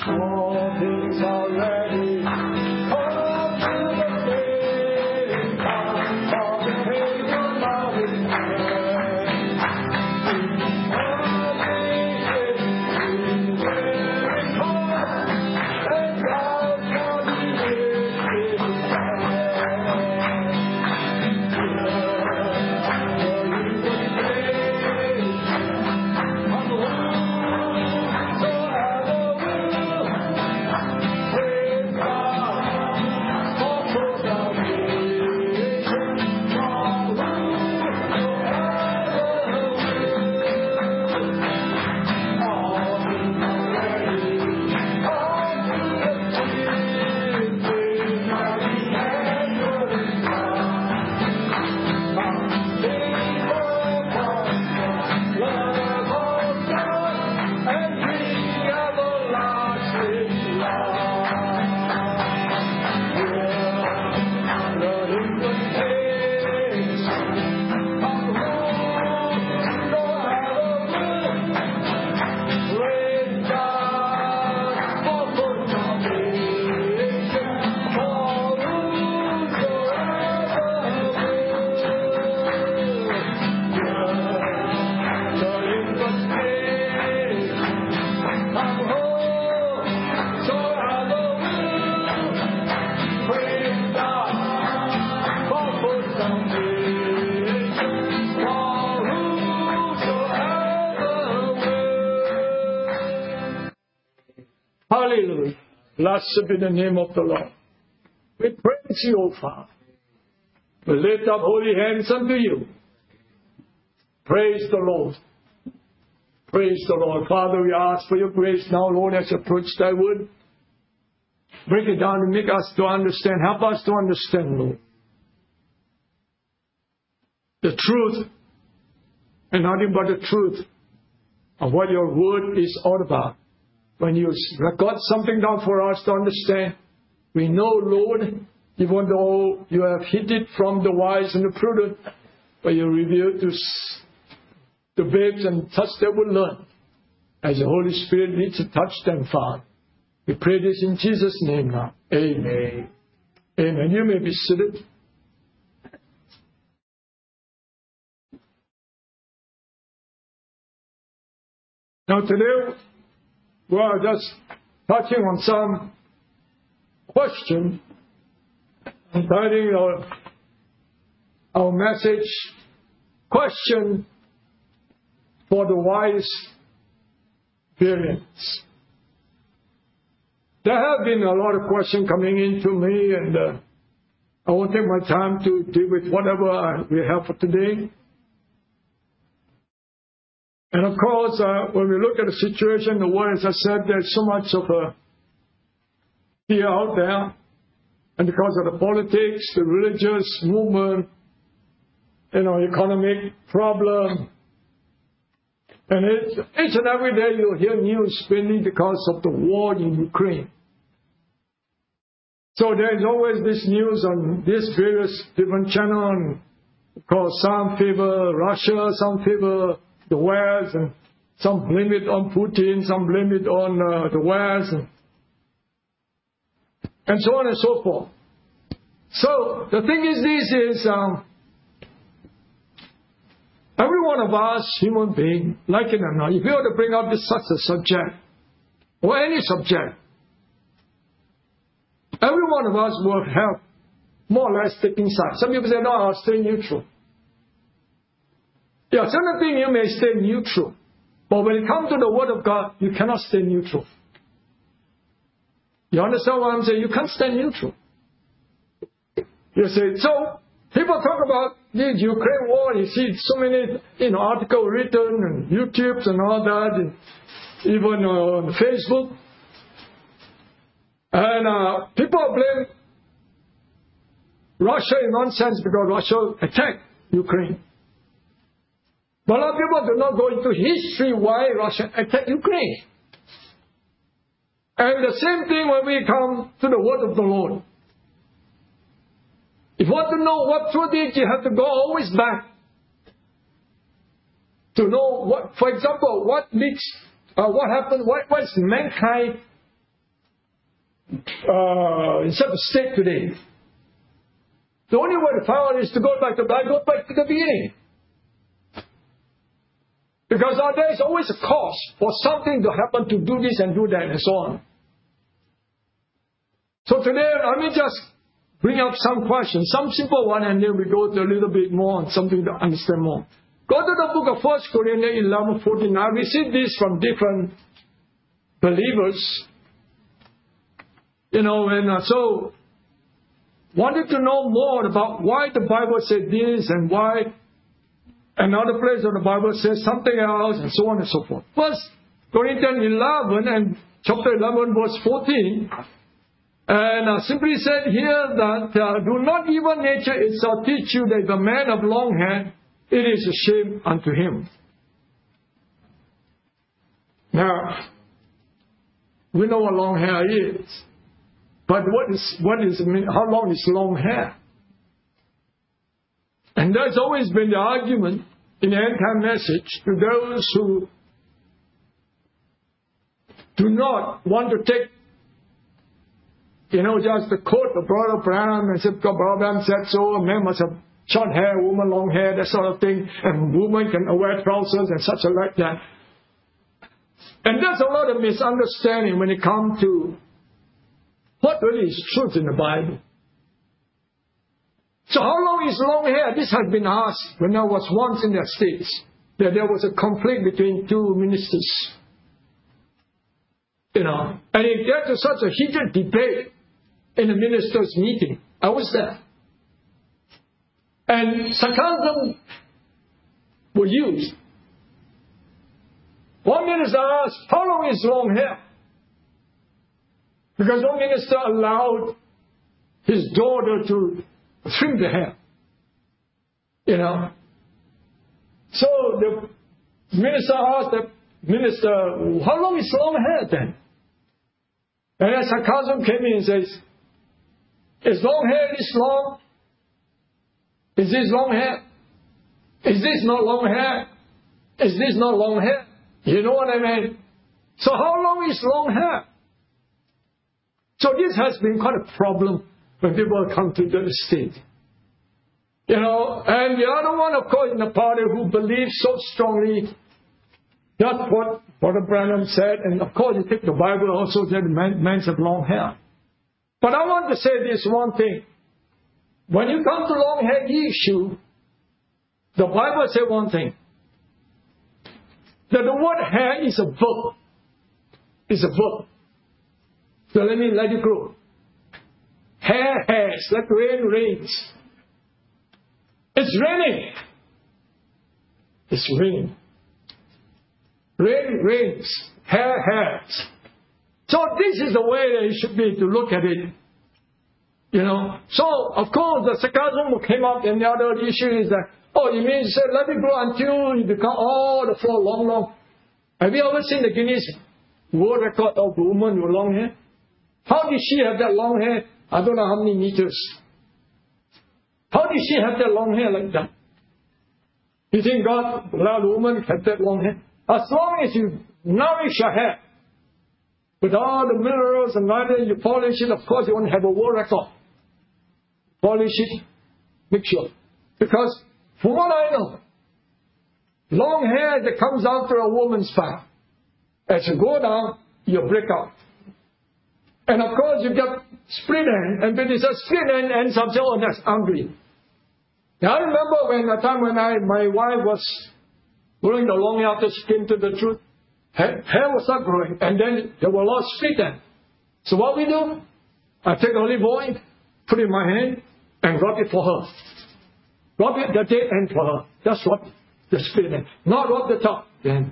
All things are ready. All to the saving God. All the pagan love is Hallelujah. Blessed be the name of the Lord. We praise you, O Father. We lift up holy hands unto you. Praise the Lord. Praise the Lord. Father, we ask for your grace now, Lord, as you approach thy word. Break it down and make us to understand. Help us to understand, Lord, the truth and nothing but the truth of what your word is all about. When you record something down for us to understand, we know, Lord, even though you have hid it from the wise and the prudent, but you reveal to the babes and such they will learn as the Holy Spirit leads to touch them, Father. We pray this in Jesus' name now. Amen. Amen. You may be seated. Now today, we are just touching on some question entitled our message, Question for the Wise Variants. There have been a lot of questions coming into me, and I won't take my time to deal with whatever we have for today. And of course, when we look at the situation in the world, as I said, there's so much of a fear out there. And because of the politics, the religious movement, economic problem. And each and every day you'll hear news mainly because of the war in Ukraine. So there's always this news on these various different channels. Of course, some favor Russia, some favor the West, and some blame it on Putin, some blame it on the West, and so on and so forth. So the thing is, this is every one of us, human being, like it or not, if you were to bring up such a subject, or any subject, every one of us will have more or less taking sides. Some people say, no, I'll stay neutral. Yeah, certain things you may stay neutral. But when it comes to the Word of God, you cannot stay neutral. You understand what I'm saying? You can't stay neutral. You say, so people talk about the Ukraine war. You see so many articles written and YouTubes and all that, and even on Facebook. And people blame Russia in nonsense because Russia attacked Ukraine. But a lot of people do not go into history why Russia attacked Ukraine. And the same thing when we come to the word of the Lord. If you want to know what truth is, you have to go always back to know what, for example, what happened, what is mankind in such a state today. The only way to find out is to go back to the Bible, go back to the beginning. Because there is always a cause for something to happen to do this and do that and so on. So today, let me just bring up some questions, some simple one, and then we go to a little bit more on something to understand more. Go to the book of 1 Corinthians 11:14. I received this from different believers. And so wanted to know more about why the Bible said this and why another place of the Bible says something else and so on and so forth. 1 Corinthians 11 and chapter 11 verse 14 and simply said here that do not evil nature itself teach you that the man of long hair, it is a shame unto him. Now, we know what long hair is. But what is how long is long hair? And there's always been the argument in the end-time message to those who do not want to take, just the quote of Brother Branham and say, Brother Branham said so, a man must have short hair, woman long hair, that sort of thing, and woman can wear trousers and such like that. And there's a lot of misunderstanding when it comes to what really is truth in the Bible. So how long is long hair? This has been asked when I was once in the States, that there was a conflict between two ministers. And it got to such a heated debate in the ministers' meeting. I was there. And sarcasm were used. One minister asked, how long is long hair? Because one minister allowed his daughter to trim the hair. So the minister asked the minister, how long is long hair then? And then sarcasm came in and says, is long hair this long? Is this long hair? Is this not long hair? Is this not long hair? You know what I mean? So how long is long hair? So this has been quite a problem when people come to the state. And the other one, of course, in the party who believes so strongly that's what Brother Branham said. And of course, you take the Bible also that men have long hair. But I want to say this one thing. When you come to long hair issue, the Bible says one thing. That the word hair is a verb. It's a verb. So let it grow. Hair hairs, like rain rains. It's raining. It's raining. Rain rains. Hair hairs. So this is the way that it should be to look at it. So, of course, the sarcasm came up, and the other issue is that, you mean to say, let it grow until you become all the floor long. Have you ever seen the Guinness World Record of a woman with long hair? How did she have that long hair? I don't know how many meters. How did she have that long hair like that? You think God allowed a woman to have that long hair? As long as you nourish your hair with all the minerals and whether you polish it, of course you won't have a world record. Polish it, make sure. Because from what I know, long hair that comes after a woman's back, as you go down, you break out. And of course you get split end, and when it's a split end ends up saying, that's ugly. Now I remember when the time when my wife was growing the long hair after she came to the truth, hair was not growing, and then there were a lot of split end. So what we do? I take olive oil, put it in my hand, and rub it for her. Rub it the dead end for her. That's what the split end. Not rub the top. Then,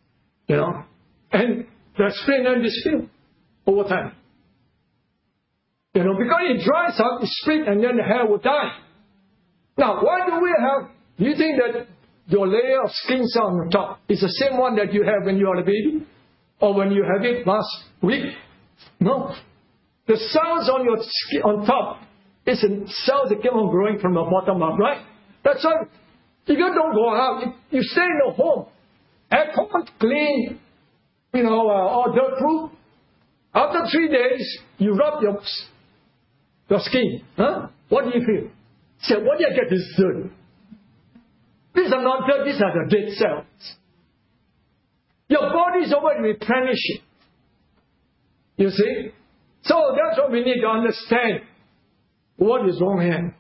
and the split end is filled over time. Because it dries up, it's split, and then the hair will die. Now, why do you think that your layer of skin cell on the top is the same one that you have when you are a baby? Or when you have it last week? No. The cells on your skin, on top, is the cells that keep on growing from the bottom up, right? That's why, if you don't go out, you stay in your home, at home, clean, all dirt-proof, After 3 days, you rub your skin. Huh? What do you feel? Say, what do I get this dirt? These are not dirt, these are the dead cells. Your body is always replenishing. You see? So that's what we need to understand. What is wrong here?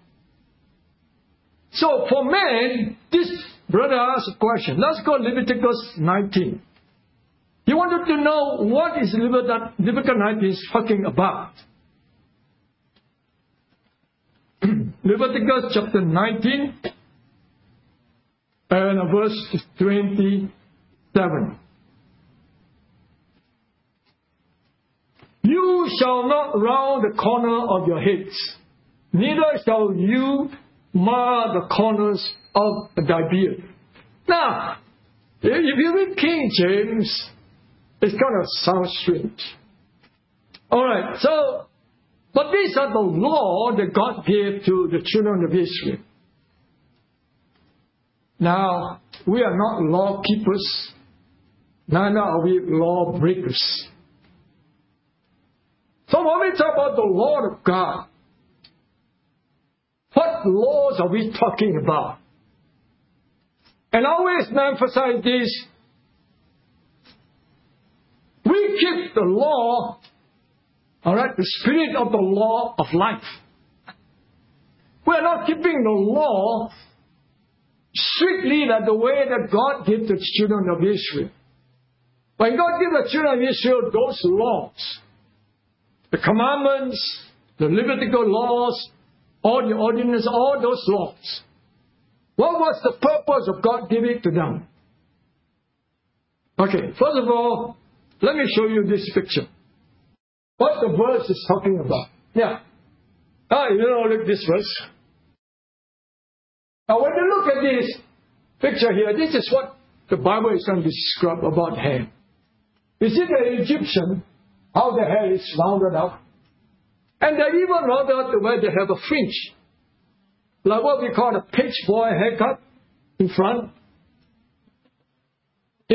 So for man, this brother asked a question. Let's go to Leviticus 19. He wanted to know what is Leviticus 19 is talking about. Leviticus chapter 19 and verse 27. You shall not round the corner of your heads, neither shall you mar the corners of thy beard. Now, if you read King James, it's kind of sounds strange. Alright, so, but these are the law that God gave to the children of Israel. Now, we are not law keepers, neither are we law breakers. So when we talk about the law of God, what laws are we talking about? And I always emphasize this. We keep the law, alright, the spirit of the law of life. We are not keeping the law strictly like the way that God gave the children of Israel. When God gave the children of Israel those laws, the commandments, the Levitical laws, all the ordinances, all those laws, what was the purpose of God giving it to them? Okay, first of all, let me show you this picture. What the verse is talking about. Yeah. Look at this verse. Now, when you look at this picture here, this is what the Bible is trying to describe about hair. You see the Egyptian, how the hair is rounded up. And they even rounded up the way they have a fringe. Like what we call a page boy haircut in front. In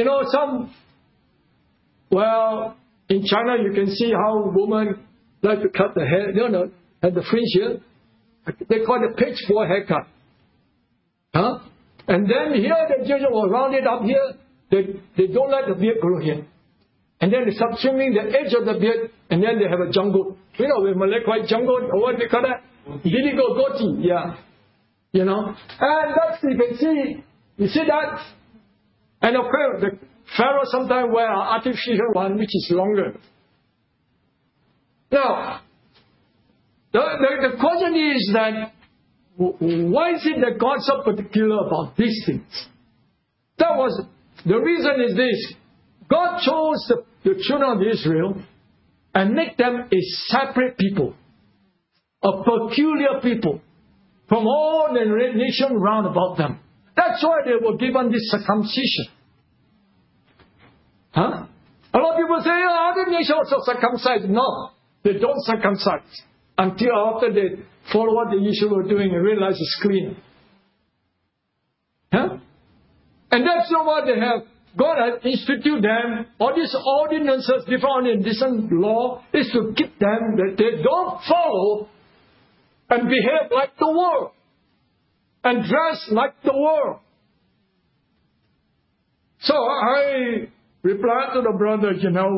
China you can see how women like to cut the hair, at the fringe here. They call it a page boy haircut. Huh? And then here the children will round it up here. They don't let the beard grow here. And then they start trimming the edge of the beard, and then they have a jungle. With Malay white jungle, or what they call that? Diligo goatee, yeah. And that's, you see that? And of course, the Pharaoh sometimes wear an artificial one, which is longer. Now, the question is that, why is it that God's so particular about these things? The reason is this. God chose the children of Israel and make them a separate people, a peculiar people from all the nation round about them. That's why they were given this circumcision. Huh? A lot of people say, other nations also circumcise. No, they don't circumcise until after they follow what the Israel were doing and realize it's clean. Huh? And that's not what they have. God has instituted them. All these ordinances, different law, is to keep them that they don't follow and behave like the world and dress like the world. So I replied to the brother,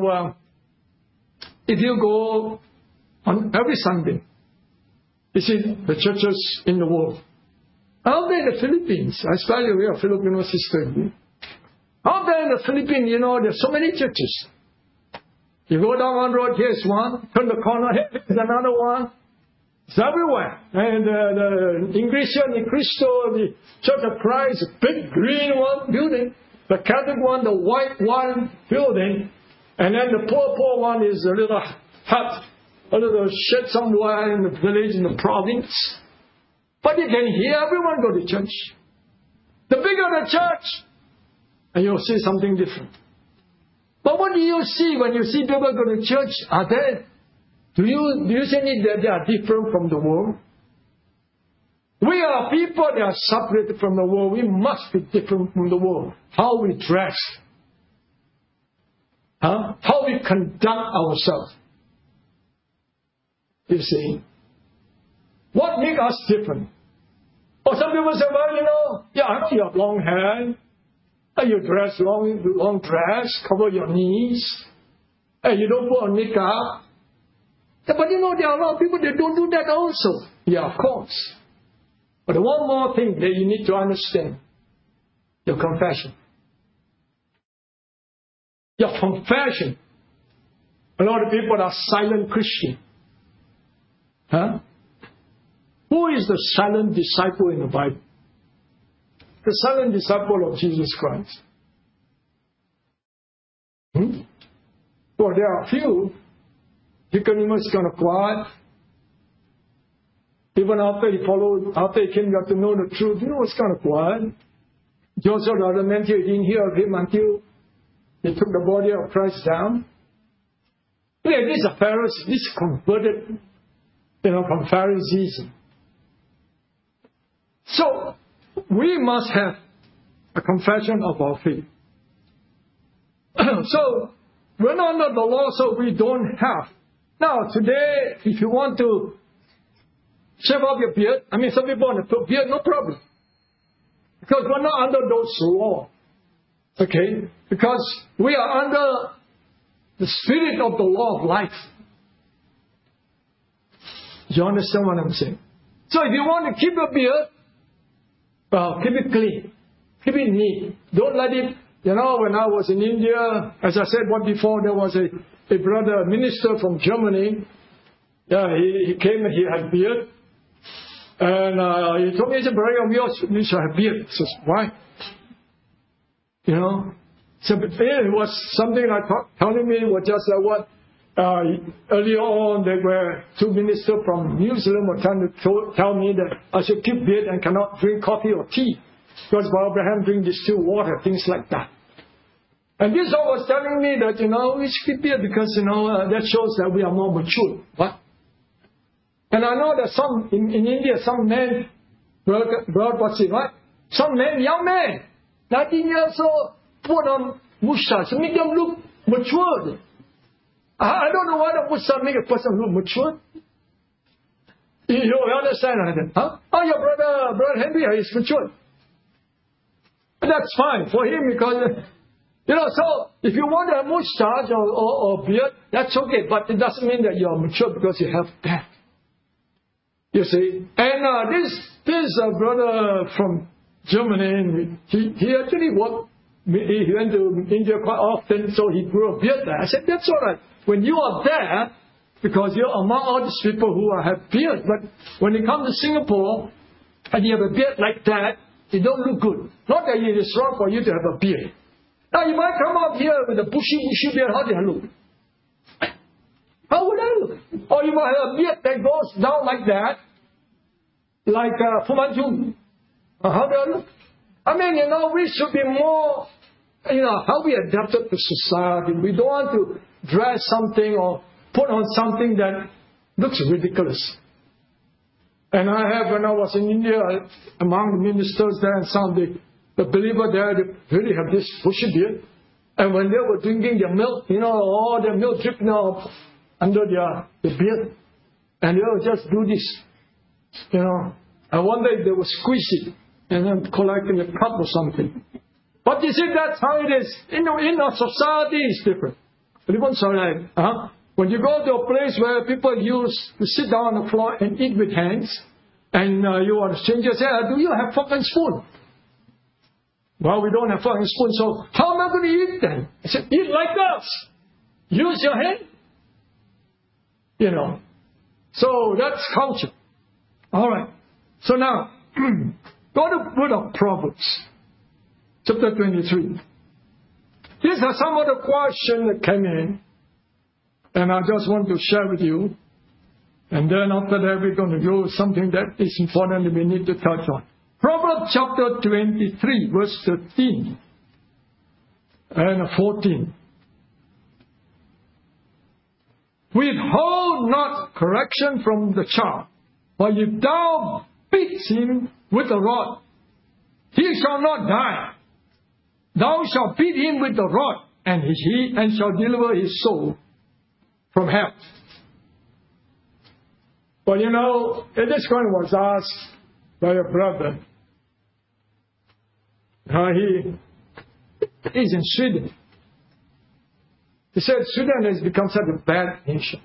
if you go on every Sunday, you see the churches in the world. Out there in the Philippines, especially we are Filipino sister. Out there in the Philippines, there's so many churches. You go down one road, here's one. Turn the corner, here's another one. It's everywhere. And the Iglesia Ni Cristo, the Church of Christ, the big green one building. The Catholic one, the white one building. And then the poor one is a little hut, a little shed somewhere in the village, in the province. But you can hear everyone go to church. The bigger the church, and you'll see something different. But what do you see when you see people go to church? Do you see that they are different from the world? We are people that are separated from the world. We must be different from the world. How we dress. How we conduct ourselves. You see. What makes us different? Or some people say, well, yeah, you have long hair. You dress long dress, cover your knees. You don't put on makeup. But there are a lot of people that don't do that also. Yeah, of course. But one more thing that you need to understand. Your confession. Your confession. A lot of people are silent Christian. Huh? Who is the silent disciple in the Bible? The silent disciple of Jesus Christ. Well, there are a few. Nicodemus is kind of quiet. Even after he came to know the truth, he was kind of quiet. Joseph, the other man, he didn't hear of him until they took the body of Christ down. Yeah, these are Pharisees. These converted, from Pharisees. So, we must have a confession of our faith. So, we're not under the law, so we don't have. Now, today, if you want to shave off your beard, some people want to put beard, no problem. Because we're not under those laws. Okay? Because we are under the spirit of the law of life. You understand what I'm saying? So if you want to keep your beard, well, keep it clean. Keep it neat. Don't let it, when I was in India, as I said before, there was a brother, a minister from Germany. Yeah, he came and he had beard. And he told me, he said, brother, we should have beard. I says, why? So it was something like telling me was just what earlier on there were two ministers from New Zealand were trying to tell me that I should keep beard and cannot drink coffee or tea because Abraham drink distilled water, things like that. And this all was telling me that we should keep beard because that shows that we are more mature. What? And I know that some in India, some men, what's it, right? Some men, young men, 19 years old, put on mustache, make them look matured. I don't know why the mustache make a person look matured. You understand that? Huh? Oh, your brother Henry is matured. And that's fine for him because, so if you want a mustache or beard, that's okay. But it doesn't mean that you are mature because you have that. You see? And this brother from Germany, he actually he went to India quite often, so he grew a beard there. I said, that's all right. When you are there, because you're among all these people who have beard, but when you come to Singapore and you have a beard like that, it don't look good. Not that it is wrong for you to have a beard. Now you might come up here with a bushy beard. How do I look? How would I look? Or you might have a beard that goes down like that, like Fu Manchu. How do I look? We should be more, how we adapted to society. We don't want to dress something or put on something that looks ridiculous. And I have, when I was in India, among the ministers there and some of the believers there, they really have this bushy beard. And when they were drinking their milk, all their milk dripping out under their beard. And they would just do this. I wonder if they would squeeze it and then collect in a cup or something. But you see, that's how it is. In our society, it's different. When you go to a place where people used to sit down on the floor and eat with hands, and you are a stranger, say, do you have fork and spoon? Well, we don't have fork and spoon, so how am I going to eat then? I said, eat like us. Use your hand. So that's culture. All right. So now, go to book of Proverbs, chapter 23. These are some of the questions that came in, and I just want to share with you. And then after that, we're going to go something that is important that we need to touch on. Proverbs chapter 23, verse 13 and 14. Withhold not correction from the child, but if thou beat him with a rod, he shall not die. Thou shalt beat him with the rod, and shall deliver his soul from hell. But this question was asked by a brother. He's in Sweden. He said Sweden has become such a bad nation.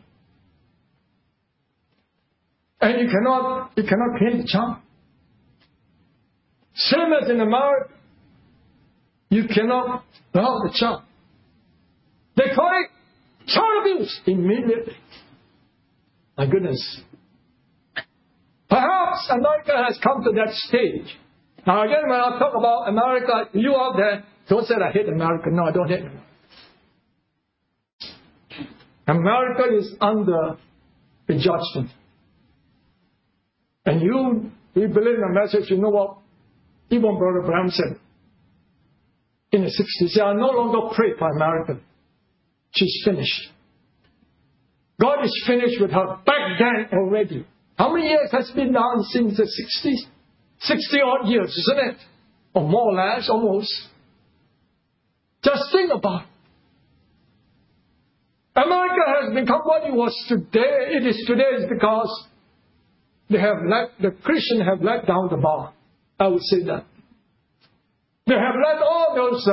And you cannot paint the charm. Same as in America, you cannot love the charm. They call it child abuse immediately. My goodness. Perhaps America has come to that stage. Now again, when I talk about America, you out there, don't say I hate America. No, I don't hate America. America is under the judgment. And we believe in the message, you know what? Even Brother Branham said in the 60s, I no longer pray for America. She's finished. God is finished with her back then already. How many years has been now since the 60s? 60 odd years, isn't it? Or more or less, almost. Just think about it. America has become what it was today. It is today because the Christians have let down the bar. I would say that. They have let all those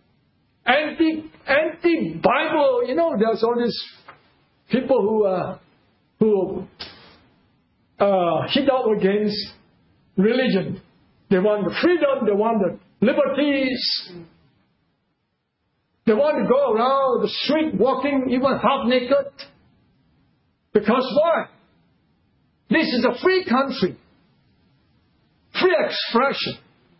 anti-Bible, there's all these people who hit out against religion. They want the freedom, they want the liberties. They want to go around the street walking even half naked. Because why? This is a free country. Free expression.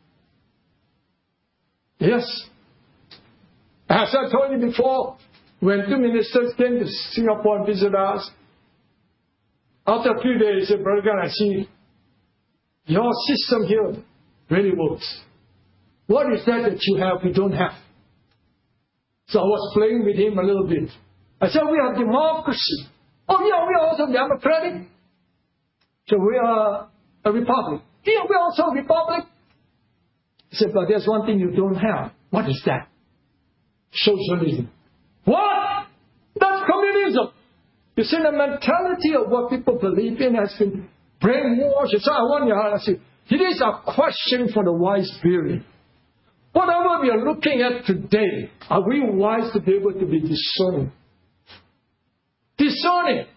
Yes. As I told you before, when two ministers came to Singapore and visited us, after a few days, they said, Brother God, I see your system here really works. What is that you have we don't have? So I was playing with him a little bit. I said, we have democracy. Oh, yeah, we are also democratic. So we are a republic. Yeah, we are also a republic. He said, but there's one thing you don't have. What is that? Socialism. What? That's communism. You see, the mentality of what people believe in has been brainwashed. So I want you to ask you, it is a question for the wise spirit. Whatever we are looking at today, are we wise to be able to be discerning? Discerning.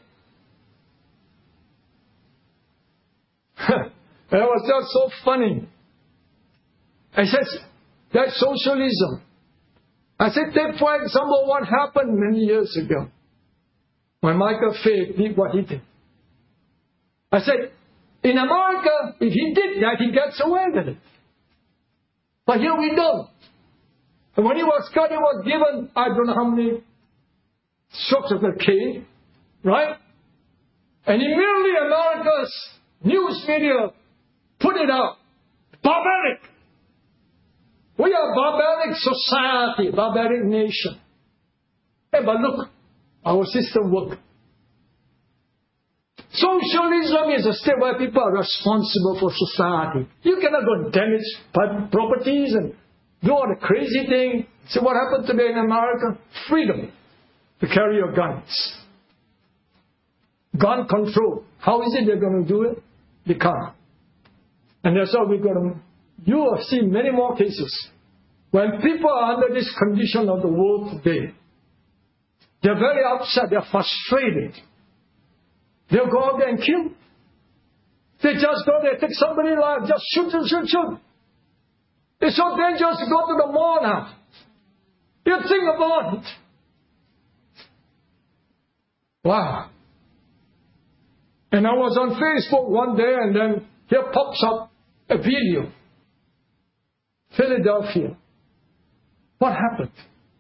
It was just so funny. I said, that's socialism. I said, take for example what happened many years ago when Michael Fay did what he did. I said, in America, if he did that, he gets away with it. But here we don't. And when he was cut, he was given, I don't know how many strokes of the cane, right? And immediately America's news media put it out. Barbaric. We are a barbaric society, barbaric nation. Hey, but look, our system works. Socialism is a state where people are responsible for society. You cannot go and damage properties and do all the crazy thing. See what happened today in America? Freedom to carry your guns. Gun control. How is it they're going to do it? They can't. And that's why we're going to... You have seen many more cases. When people are under this condition of the world today, they're very upset, they're frustrated. They'll go out there and kill. They just go there, take somebody's life, just shoot. It's so dangerous to go to the mall now. You think about it. Wow. And I was on Facebook one day and then here pops up a video. Philadelphia. What happened?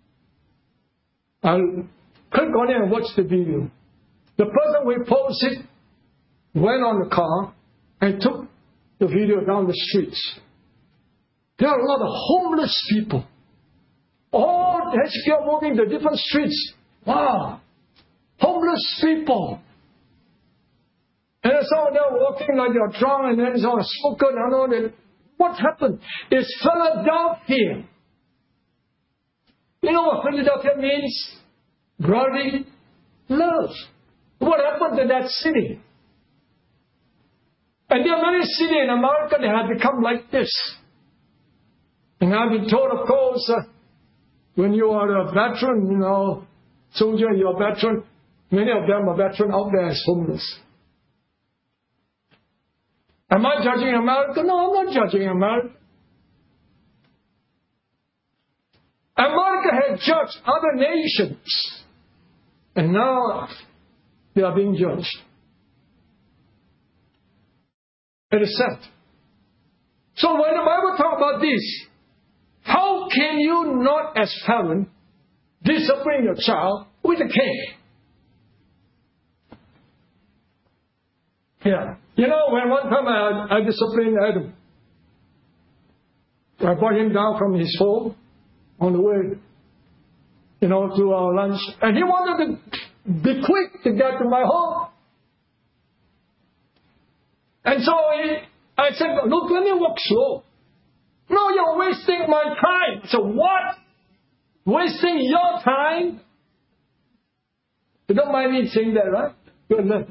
I'll click on it and watch the video. The person who posted went on the car and took the video down the streets. There are a lot of homeless people. All as you are walking the different streets. Wow. Homeless people. And some of them walking like they're drunk and then some are smoking and all that. What happened? It's Philadelphia. You know what Philadelphia means? Brotherly love. What happened to that city? And there are many cities in America that have become like this. And I've been told, of course, when you are a veteran, soldier, you're a veteran, many of them are veterans out there as homeless. Am I judging America? No, I'm not judging America. America had judged other nations. And now they are being judged. It is sad. So when the Bible talks about this, how can you not as parent discipline your child with a cane? Yeah. When one time I disciplined Adam, I brought him down from his home on the way, to our lunch, and he wanted to be quick to get to my home. And so I said, look, let me walk slow. No, you're wasting my time. So what? Wasting your time? You don't mind me saying that, right? Good enough.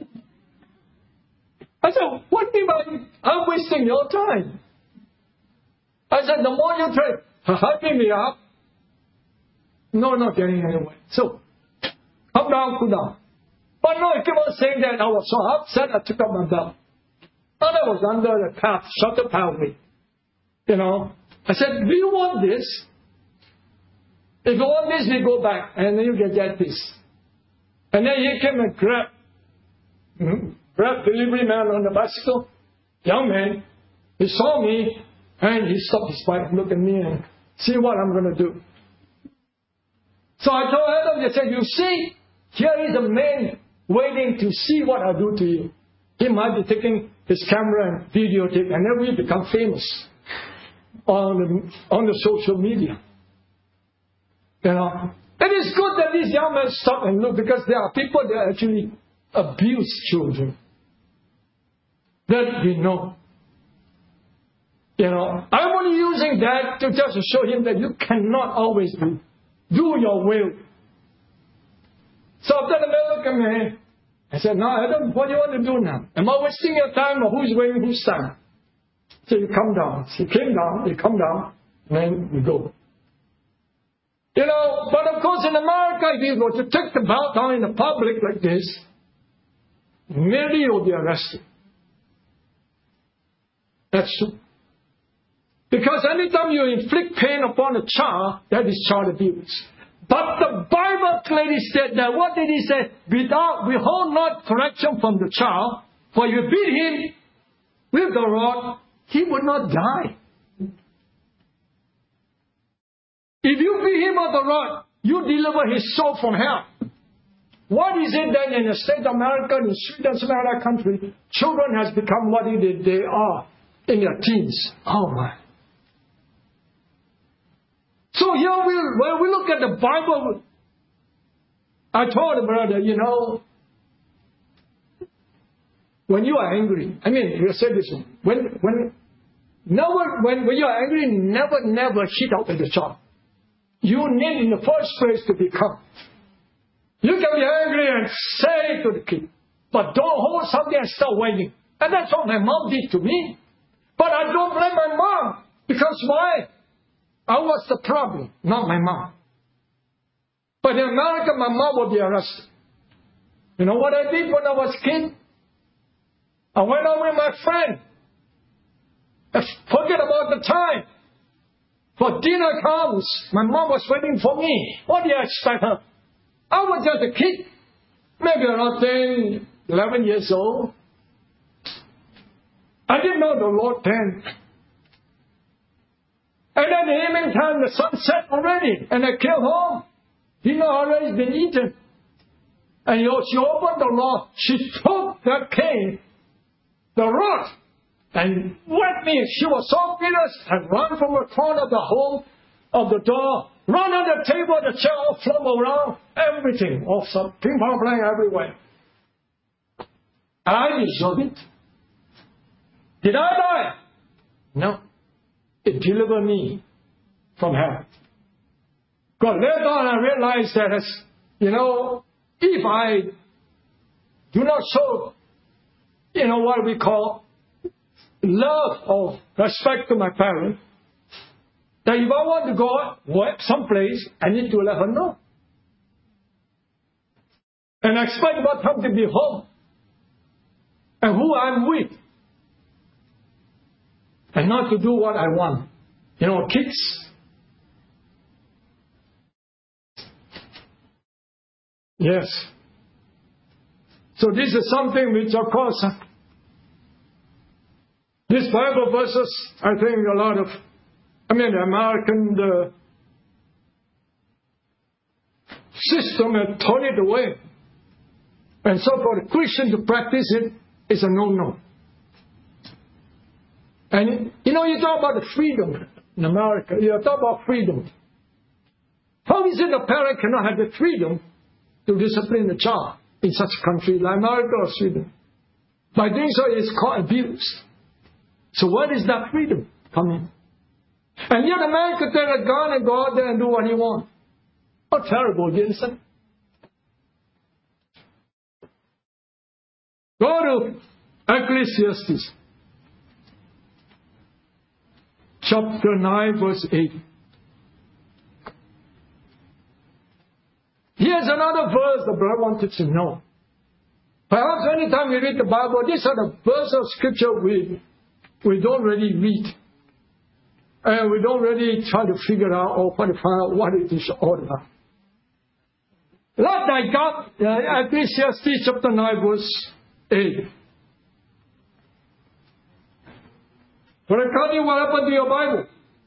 I said, what do you mean I'm wasting your time? I said, the more you try hyping me up, no, not getting anywhere. So, come down, cool down. But no, he kept on saying that. I was so upset, I took up my belt. And I was under the path, shelter pathway. I said, do you want this? If you want this, we go back, and then you can get this. And then he came and grabbed delivery man on the bicycle. Young man, he saw me, and he stopped his bike and looked at me and see what I'm going to do. So I told Adam, I said, you see, here is a man waiting to see what I do to you. He might be taking his camera and videotape, and then we become famous on the social media. It is good that these young men stop and look, because there are people that actually abuse children. That we know. I'm only using that to just show him that you cannot always do your will. So after the man looked at me, I said, no, Adam, what do you want to do now? Am I wasting your time, or who's wasting whose time? So you come down. He came down, you come down, and then we go. But of course in America, if you go to take the belt down in the public like this, maybe you'll be arrested. That's true. Because anytime you inflict pain upon a child, that is child abuse. But the Bible clearly said that, what did he say? Withhold not correction from the child, for you beat him with the rod, he would not die. If you beat him with the rod, you deliver his soul from hell. What is it then in the state of America, in Sweden, some other country, children has become what they are in their teens? Oh my. So here when we look at the Bible, I told the brother, when you are angry, you said this one, when you are angry, never hit out at the child. You need in the first place to be calm. You can be angry and say to the kid, but don't hold something and start waiting. And that's what my mom did to me. But I don't blame my mom, because why? I was the problem, not my mom. But in America, my mom would be arrested. You know what I did when I was a kid? I went out with my friend. Forget about the time. For dinner comes, my mom was waiting for me. What do you expect her? I was just a kid, maybe around 10, 11 years old. I didn't know the Lord then. And then the evening time, the sun set already, and I came home. Dinner already been eaten. And she opened the door. She took that cane, the rod, and whacked me. She was so furious and ran from the corner of the home of the door, run on the table, the chair all flung around, everything, all some ping pong playing everywhere. I deserved it. Did I die? No. It delivered me from hell. Because later on I realized that, if I do not show, what we call love or respect to my parents, that if I want to go someplace, I need to let her know. And expect what time to be home. And who I'm with. And not to do what I want. You know, kids. Yes. So this is something which, of course, these Bible verses, I think the American system has torn it away. And so for the Christian to practice it is a no-no. And, you talk about the freedom in America. You talk about freedom. How is it a parent cannot have the freedom to discipline the child in such a country like America or Sweden? By doing so, it's called abuse. So where is that freedom coming? And yet a man could take a gun and go out there and do what he wants. How terrible, isn't it? Go to Ecclesiastes, chapter 9, verse 8. Here's another verse the brother wanted to know. Perhaps anytime we read the Bible, these are the verses of Scripture we don't really read. And we don't really try to figure out or try to find out what it is all about. Let thy God, Ecclesiastes chapter 9, verse 8. But I tell you what happened to your Bible.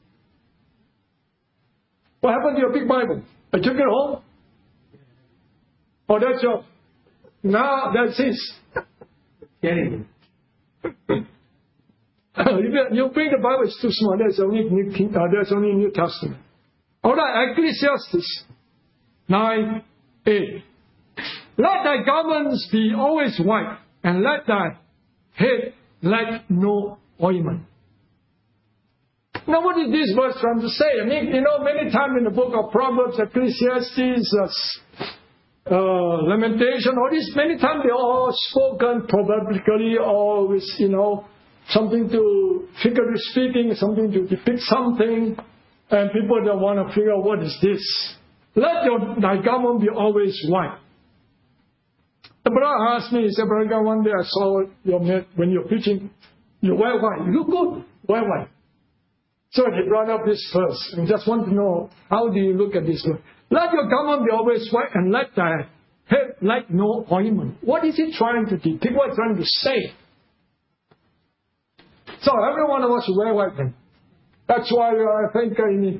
What happened to your big Bible? I took it home. Oh, that's your. Now that's his. Getting it. You bring the Bible, it's too small. There's only New Testament. All right, Ecclesiastes 9, 8. Let thy garments be always white, and let thy head lack no ointment. Now, what is this verse trying to say? Many times in the book of Proverbs, Ecclesiastes, Lamentation, all these, many times they're all spoken proverbially, or with, something to, figuratively speaking, something to depict something, and people don't want to figure out what is this. Let thy garment be always white. The brother asked me, he said, Brother, one day I saw when you're preaching, you wear white. You look good, wear white. So he brought up this verse, and just want to know, how do you look at this verse? Let your garment be always white, and let thy head lack no ointment. What is he trying to depict? What is he trying to say? So every one of us wear white then. That's why I think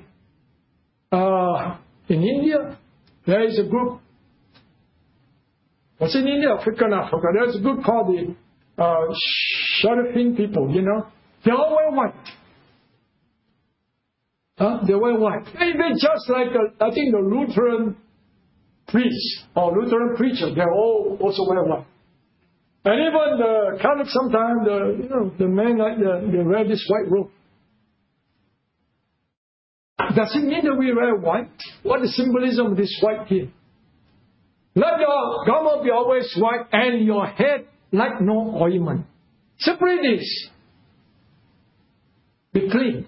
in India, there is a group. What's in India? Africa. There's a group called the Sharifin people, They all wear white. They wear white. They just like, I think the Lutheran priest or Lutheran preacher, they all also wear white. And even the Catholic sometimes, the men, they wear this white robe. Does it mean that we wear white? What is the symbolism of this white here? Let your garment be always white and your head like no ointment. Simply this. Be clean.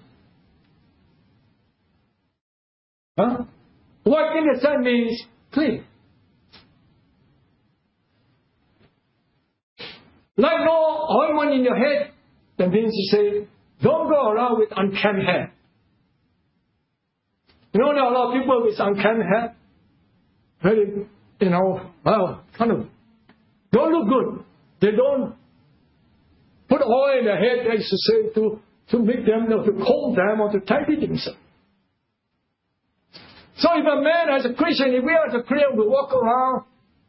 White in the sun means clean. Like no ointment in your head, that means to say, don't go around with unkempt hair. There are a lot of people with unkempt hair. Very, don't look good. They don't put oil in their head, as to say, to make them, to comb them or to tidy themselves. So if a man as a Christian, if we as a Christian, we walk around,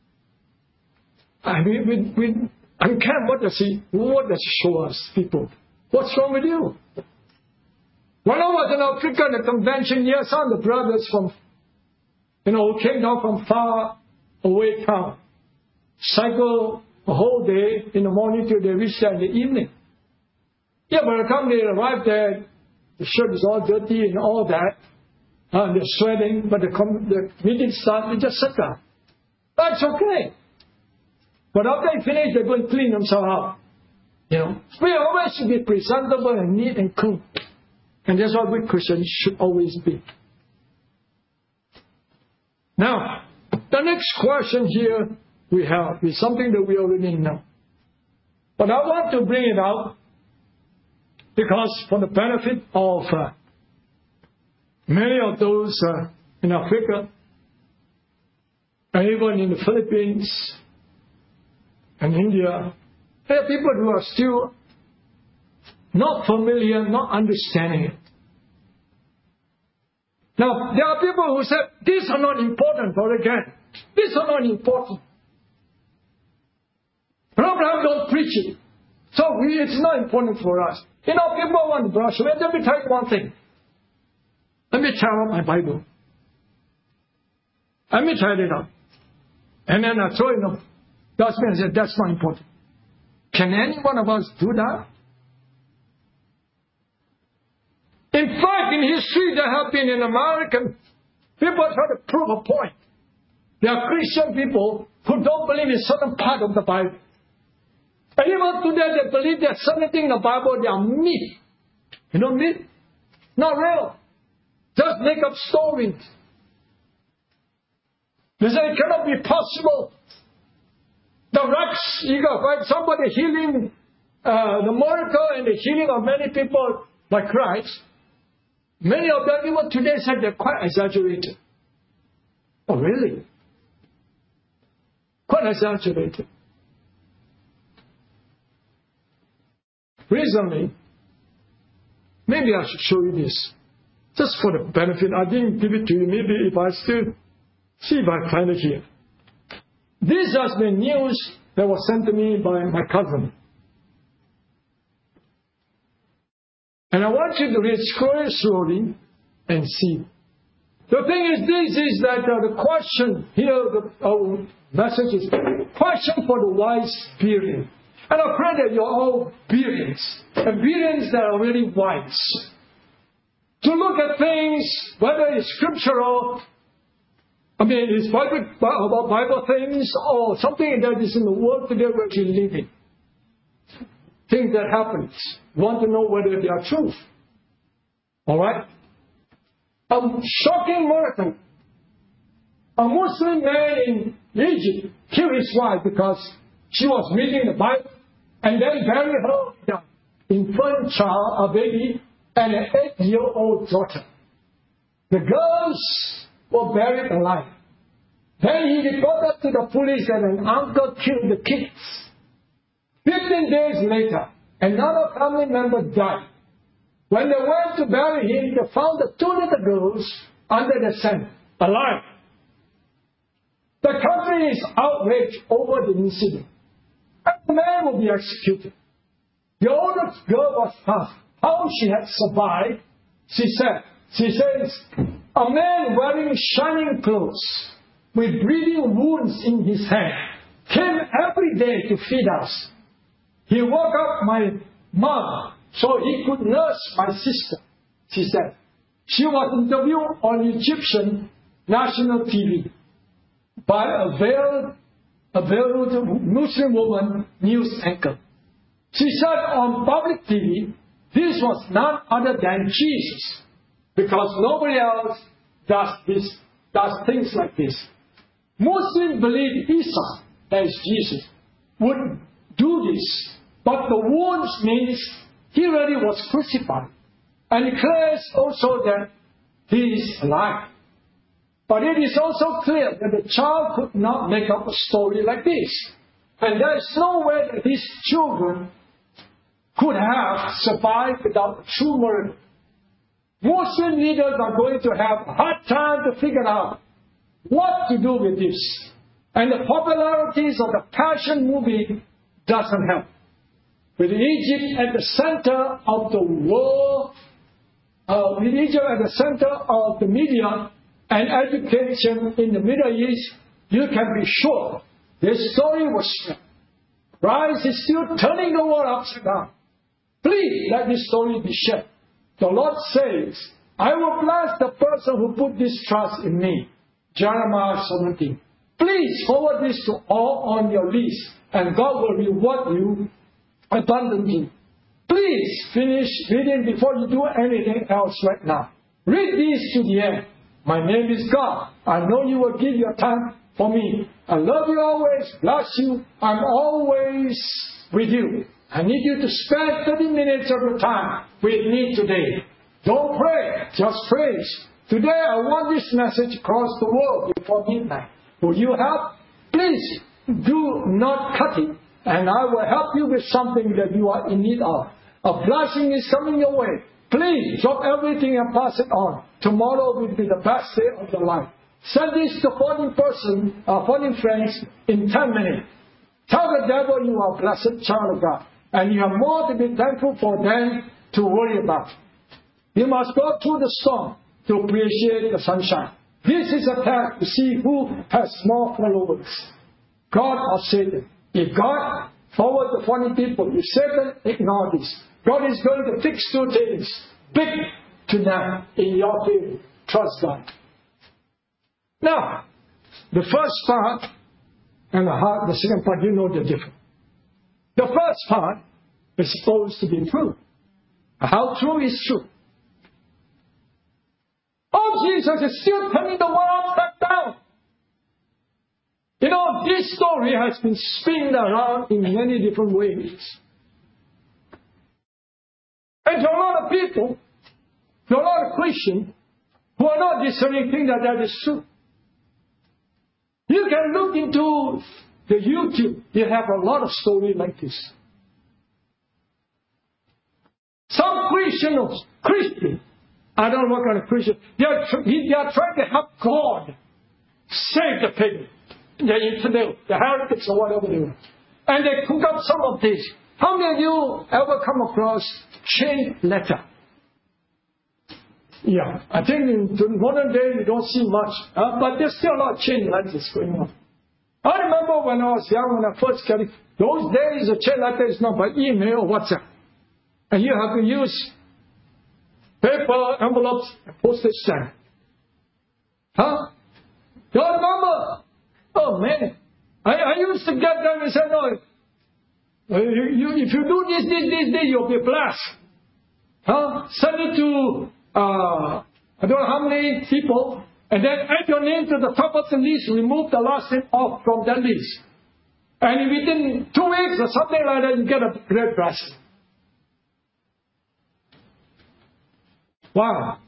with unkempt, what does he show us, people? What's wrong with you? When I was in Africa at the convention here, some of the brothers from, who came down from far away town, cycle a whole day in the morning till they reach there in the evening. Yeah, by the time they arrive there, the shirt is all dirty and all that. They're sweating, but the meeting starts, they just sit down. That's okay. But after they finish, they're going to clean themselves up. We always should be presentable and neat and clean. And that's what we Christians should always be. Now, the next question here we have is something that we already know. But I want to bring it out because for the benefit of many of those in Africa, and even in the Philippines and India, there are people who are still not familiar, not understanding it. Now, there are people who say, these are not important, but again, these are not important. Abraham don't preach it. So it's not important for us. People want to brush away. Let me tell you one thing. Let me tear up my Bible. Let me tear it up. And then I throw it up. Dustbin and say, that's not important. Can any one of us do that? In fact, in history, there have been in American people try to prove a point. There are Christian people who don't believe in certain part of the Bible. And even today, they believe that certain things in the Bible, they are myth. Myth? Not real. Just make up stories. They say it cannot be possible. The Rex, you got somebody healing the miracle and the healing of many people by Christ. Many of them even today said they're quite exaggerated. Oh, really? Quite exaggerated. Recently, maybe I should show you this. Just for the benefit. I didn't give it to you. Maybe if I still see if I find it here. This has been news that was sent to me by my cousin. And I want you to read slowly and see. The thing is, this is that the question here, our message is question for the wise Bereans. And I pray that you're all Bereans, and Bereans that are really wise. To look at things, whether it's scriptural, it's about Bible things, or something that is in the world today where you're living. Things that happen. You want to know whether they are truth. Alright? A shocking miracle. A Muslim man in Egypt killed his wife because she was reading the Bible and then buried her with an infant child, a baby, and an 8-year-old daughter. The girls were buried alive. Then he reported to the police that an uncle killed the kids. 15 days later, another family member died. When they went to bury him, they found the 2 little girls under the sand, alive. The country is outraged over the incident. And the man will be executed. The oldest girl was asked how she had survived. She says, a man wearing shining clothes with bleeding wounds in his hand came every day to feed us. He woke up my mom so he could nurse my sister, she said. She was interviewed on Egyptian national TV by a veiled Muslim woman news anchor. She said on public TV, this was none other than Jesus, because nobody else does things like this. Muslims believe Isa, that is Jesus, would do this, but the wounds means he really was crucified. And it declares also that he is alive. But it is also clear that the child could not make up a story like this. And there is no way that these children could have survived without a true miracle. Muslim leaders are going to have a hard time to figure out what to do with this. And the popularities of the Passion movie doesn't help. With Egypt at the center of the world, with Egypt at the center of the media and education in the Middle East, you can be sure this story was spread. Christ is still turning the world upside down. Please let this story be shared. The Lord says, I will bless the person who put this trust in me. Jeremiah 17. Please forward this to all on your list, and God will reward you abundantly. Please finish reading before you do anything else right now. Read these to the end. My name is God. I know you will give your time for me. I love you always. Bless you. I'm always with you. I need you to spend 30 minutes of your time with me today. Don't pray. Just praise. Today I want this message across the world before midnight. Will you help? Please do not cut it. And I will help you with something that you are in need of. A blessing is coming your way. Please drop everything and pass it on. Tomorrow will be the best day of your life. Send this to 40 friends in 10 minutes. Tell the devil you are a blessed child of God. And you have more to be thankful for than to worry about. You must go through the storm to appreciate the sunshine. This is a test to see who has more followers. God or Satan. If God forward the 40 people, if Satan ignore this, God is going to fix two things big tonight in your favor. Trust God. Now, the first part and the second part, you know the difference. The first part is supposed to be true. How true is true? Oh, Jesus is still turning the world upside down. You know, this story has been spun around in many different ways. And to a lot of people, to a lot of Christians, who are not discerning, think that that is true. You can look into the YouTube. You have a lot of stories like this. Some Christians, I don't know what kind of Christian, they are trying to help God save the pagan, the infidel, the heretics, or whatever they are. And they cook up some of this. How many of you ever come across chain letter? Yeah, I think in modern day you don't see much, but there's still a lot of chain letters going on. I remember when I was young, when I first got it, those days the chain letter is not by email or WhatsApp. And you have to use paper, envelopes, and postage stamp. Huh? You remember? Oh man, I used to get them and say, no, if you do this, you'll be blessed. Huh? Send it to, I don't know how many people, and then add your name to the top of the list, remove the last name off from that list. And within 2 weeks or something like that, you get a great blessing. Wow.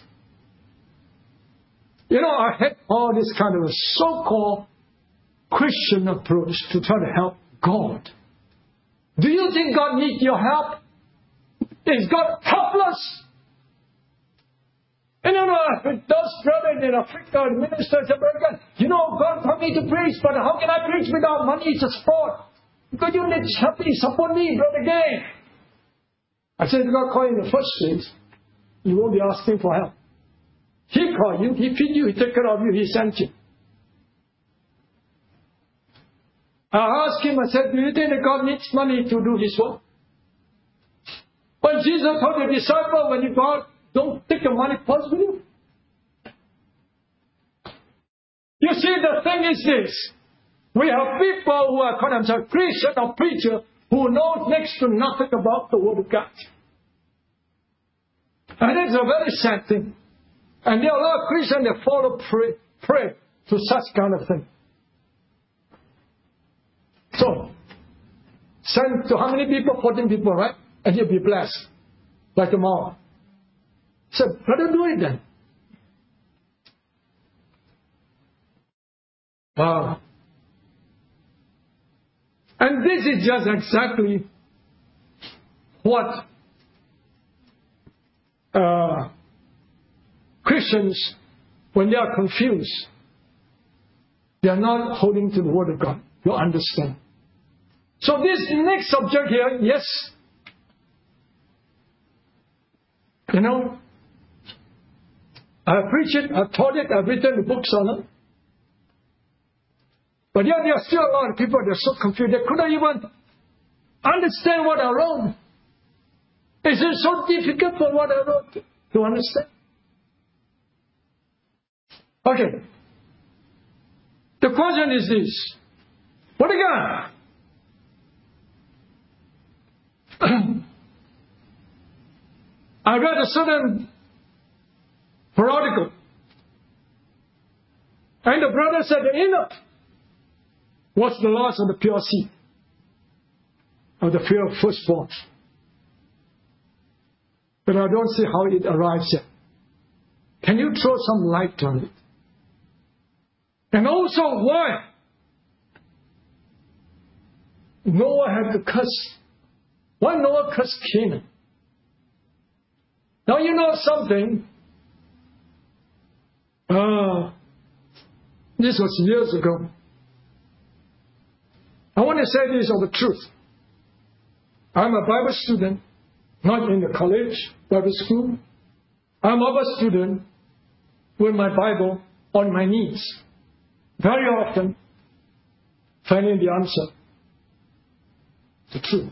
You know, I hate all this kind of a so-called Christian approach to try to help God. Do you think God needs your help? Is God helpless? And you know, those brothers in Africa, ministers, you know, God told me to preach, but how can I preach without money? It's a sport. Because you need to help me, support me, brother again. I said, God called you in the first place. You won't be asking for help. He called you, He feed you, He take care of you, He sent you. I asked him, I said, do you think that God needs money to do His work? But Jesus told the disciple, when you go out, don't take your money purse with you. You see, the thing is this. We have people who are called themselves Christian or preacher who know next to nothing about the Word of God. And it's a very sad thing. And there are a lot of Christians that follow pray to such kind of thing. So, send to how many people? 14 people, right? And you'll be blessed. Like tomorrow. So, better do it then. Wow. And this is just exactly what Christians, when they are confused, they are not holding to the Word of God. You understand? So this next subject here, yes, you know, I preach it, I've taught it, I've written the books on it. But yet there are still a lot of people that are so confused, they couldn't even understand what I wrote. Is it so difficult for what I wrote to understand? Okay. The question is this. What again? I read a certain periodical. And the brother said Enoch was the last of the pure seed of the pure firstborn. But I don't see how it arrives at. Can you throw some light on it? And also why Noah had to curse. Why Noah cursed Canaan? Now you know something. This was years ago. I want to say this of the truth. I'm a Bible student, not in the college, Bible school. I'm a Bible student with my Bible on my knees. Very often, finding the answer. The truth.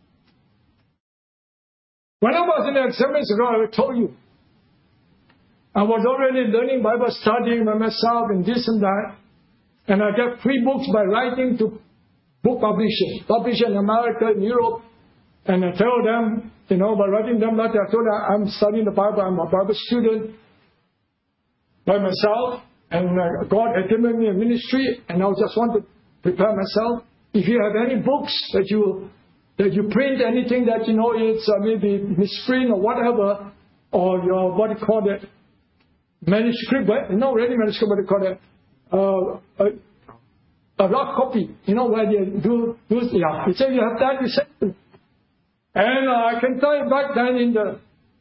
When I was in the examiners ago, I told you, I was already learning Bible, studying by myself and this and that. And I got free books by writing to book publishers in America, in Europe. And I tell them, by writing them letters, I told them I'm studying the Bible, I'm a Bible student by myself. And God had given me a ministry, and I just want to prepare myself. If you have any books that you print, anything that it's maybe misprint or whatever, or your what do you call it, manuscript, not really manuscript, what do you call it, a rough copy, where they do yeah. He said you have that, you said. And I can tell you back then in the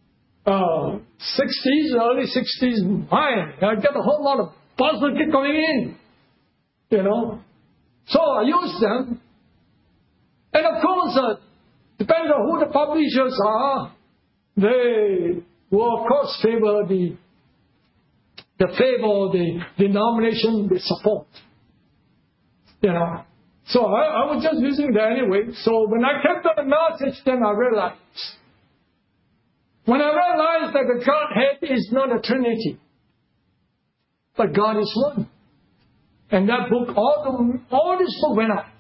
60s, early 60s, I got a whole lot of puzzle keep coming in, So I used them. And of course, depending on who the publishers are, they will of course favor the denomination they support. So I was just using that anyway. So when I kept on the message, then I realized. When I realized that the Godhead is not a Trinity, but God is one. And that book, all this book went out.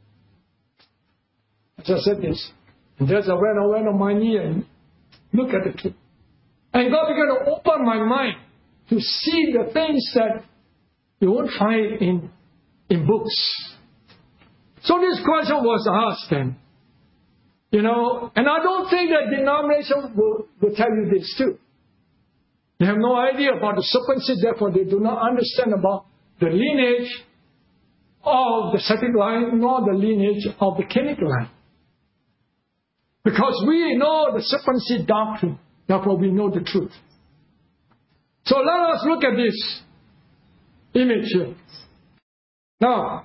I just said this. And there's I went on my knee and look at the truth. And God began to open my mind to see the things that you won't find in books. So this question was asked then. And I don't think that denomination will tell you this too. They have no idea about the serpent seed, therefore they do not understand about the lineage of the Semitic line, nor the lineage of the Canaanite line. Because we know the serpent seed doctrine, therefore we know the truth. So let us look at this image here. Now,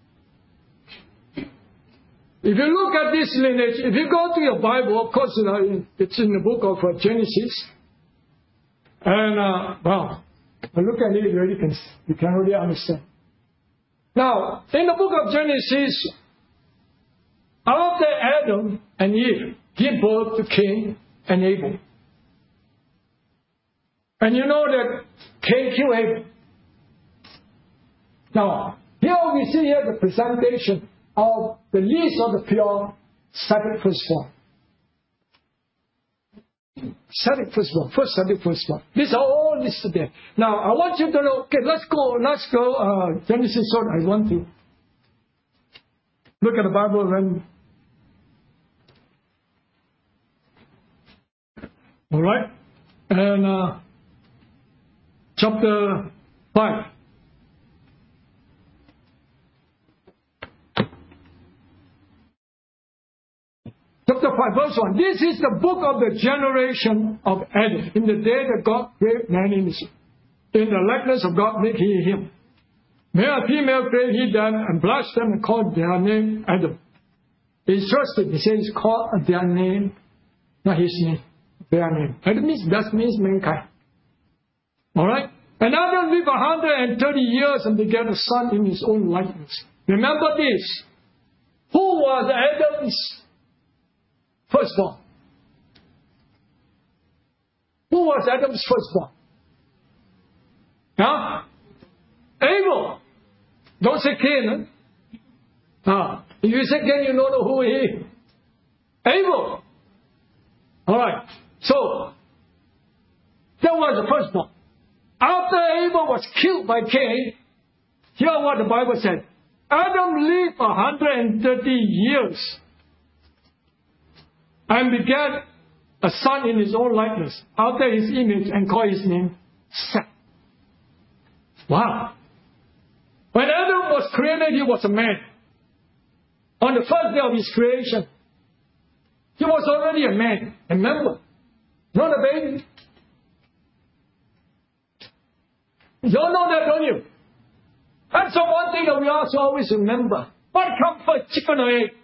if you look at this lineage, if you go to your Bible, of course, it's in the book of Genesis. And, look at it, you can really understand. Now, in the book of Genesis, after Adam and Eve give birth to Cain and Abel. And you know that Cain killed Abel. Now, here we see here the presentation of the least of the pure Semitic firstborn. Semitic firstborn, first Semitic firstborn. These are all listed there. Now, I want you to know, okay, let's go, Genesis, so I want to look at the Bible when, alright, and chapter 5. Chapter 5, verse 1. This is the book of the generation of Adam. In the day that God created man in the likeness of God made he him. Male and female created he them and blessed them and called their name Adam. It's trusted. He says, call their name, not his name, their name. Adam means mankind. Alright? And Adam lived 130 years and begat a son in his own likeness. Remember this. Who was Adam's firstborn? Who was Adam's firstborn? Abel. Don't say Cain. If you say Cain, you don't know who he is. Abel. Alright. So, that was the first one. After Abel was killed by Cain, here's what the Bible said. Adam lived 130 years and begat a son in his own likeness, after his image, and called his name Seth. Wow. When Adam was created, he was a man. On the first day of his creation, he was already a man. Remember? Not a baby. You all know that, don't you? That's the one thing that we also always remember. What comes first, chicken or egg?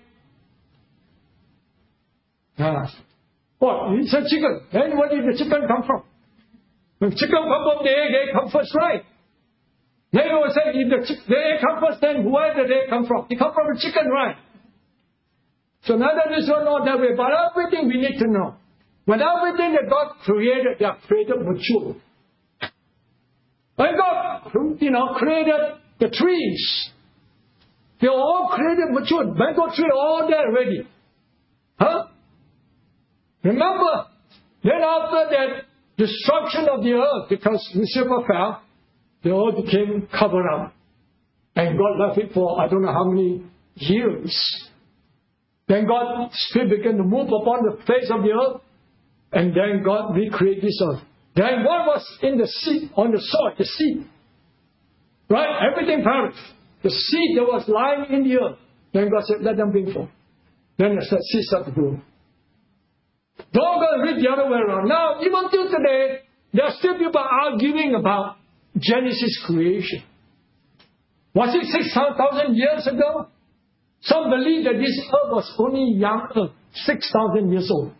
What? You said chicken. Then where did the chicken come from? When chicken comes from the egg comes first, right? Then you will say, if the egg comes first, then where did the egg come from? It comes from the chicken, right? So none of this will know that way. But everything we need to know. When everything that God created, they are created mature. When God, created the trees, they were all created mature. Mango tree, all there already. Huh? Remember, then after that destruction of the earth, because Lucifer fell, the earth became covered up. And God left it for I don't know how many years. Then God's Spirit began to move upon the face of the earth. And then God recreated this earth. Then what was in the seed, on the soil, the seed? Right? Everything perished. The seed that was lying in the earth. Then God said, let them bring forth. Then the seed started to grow. Don't go read the other way around. Now, even till today, there are still people arguing about Genesis creation. Was it 6,000 years ago? Some believe that this earth was only young earth, 6,000 years old.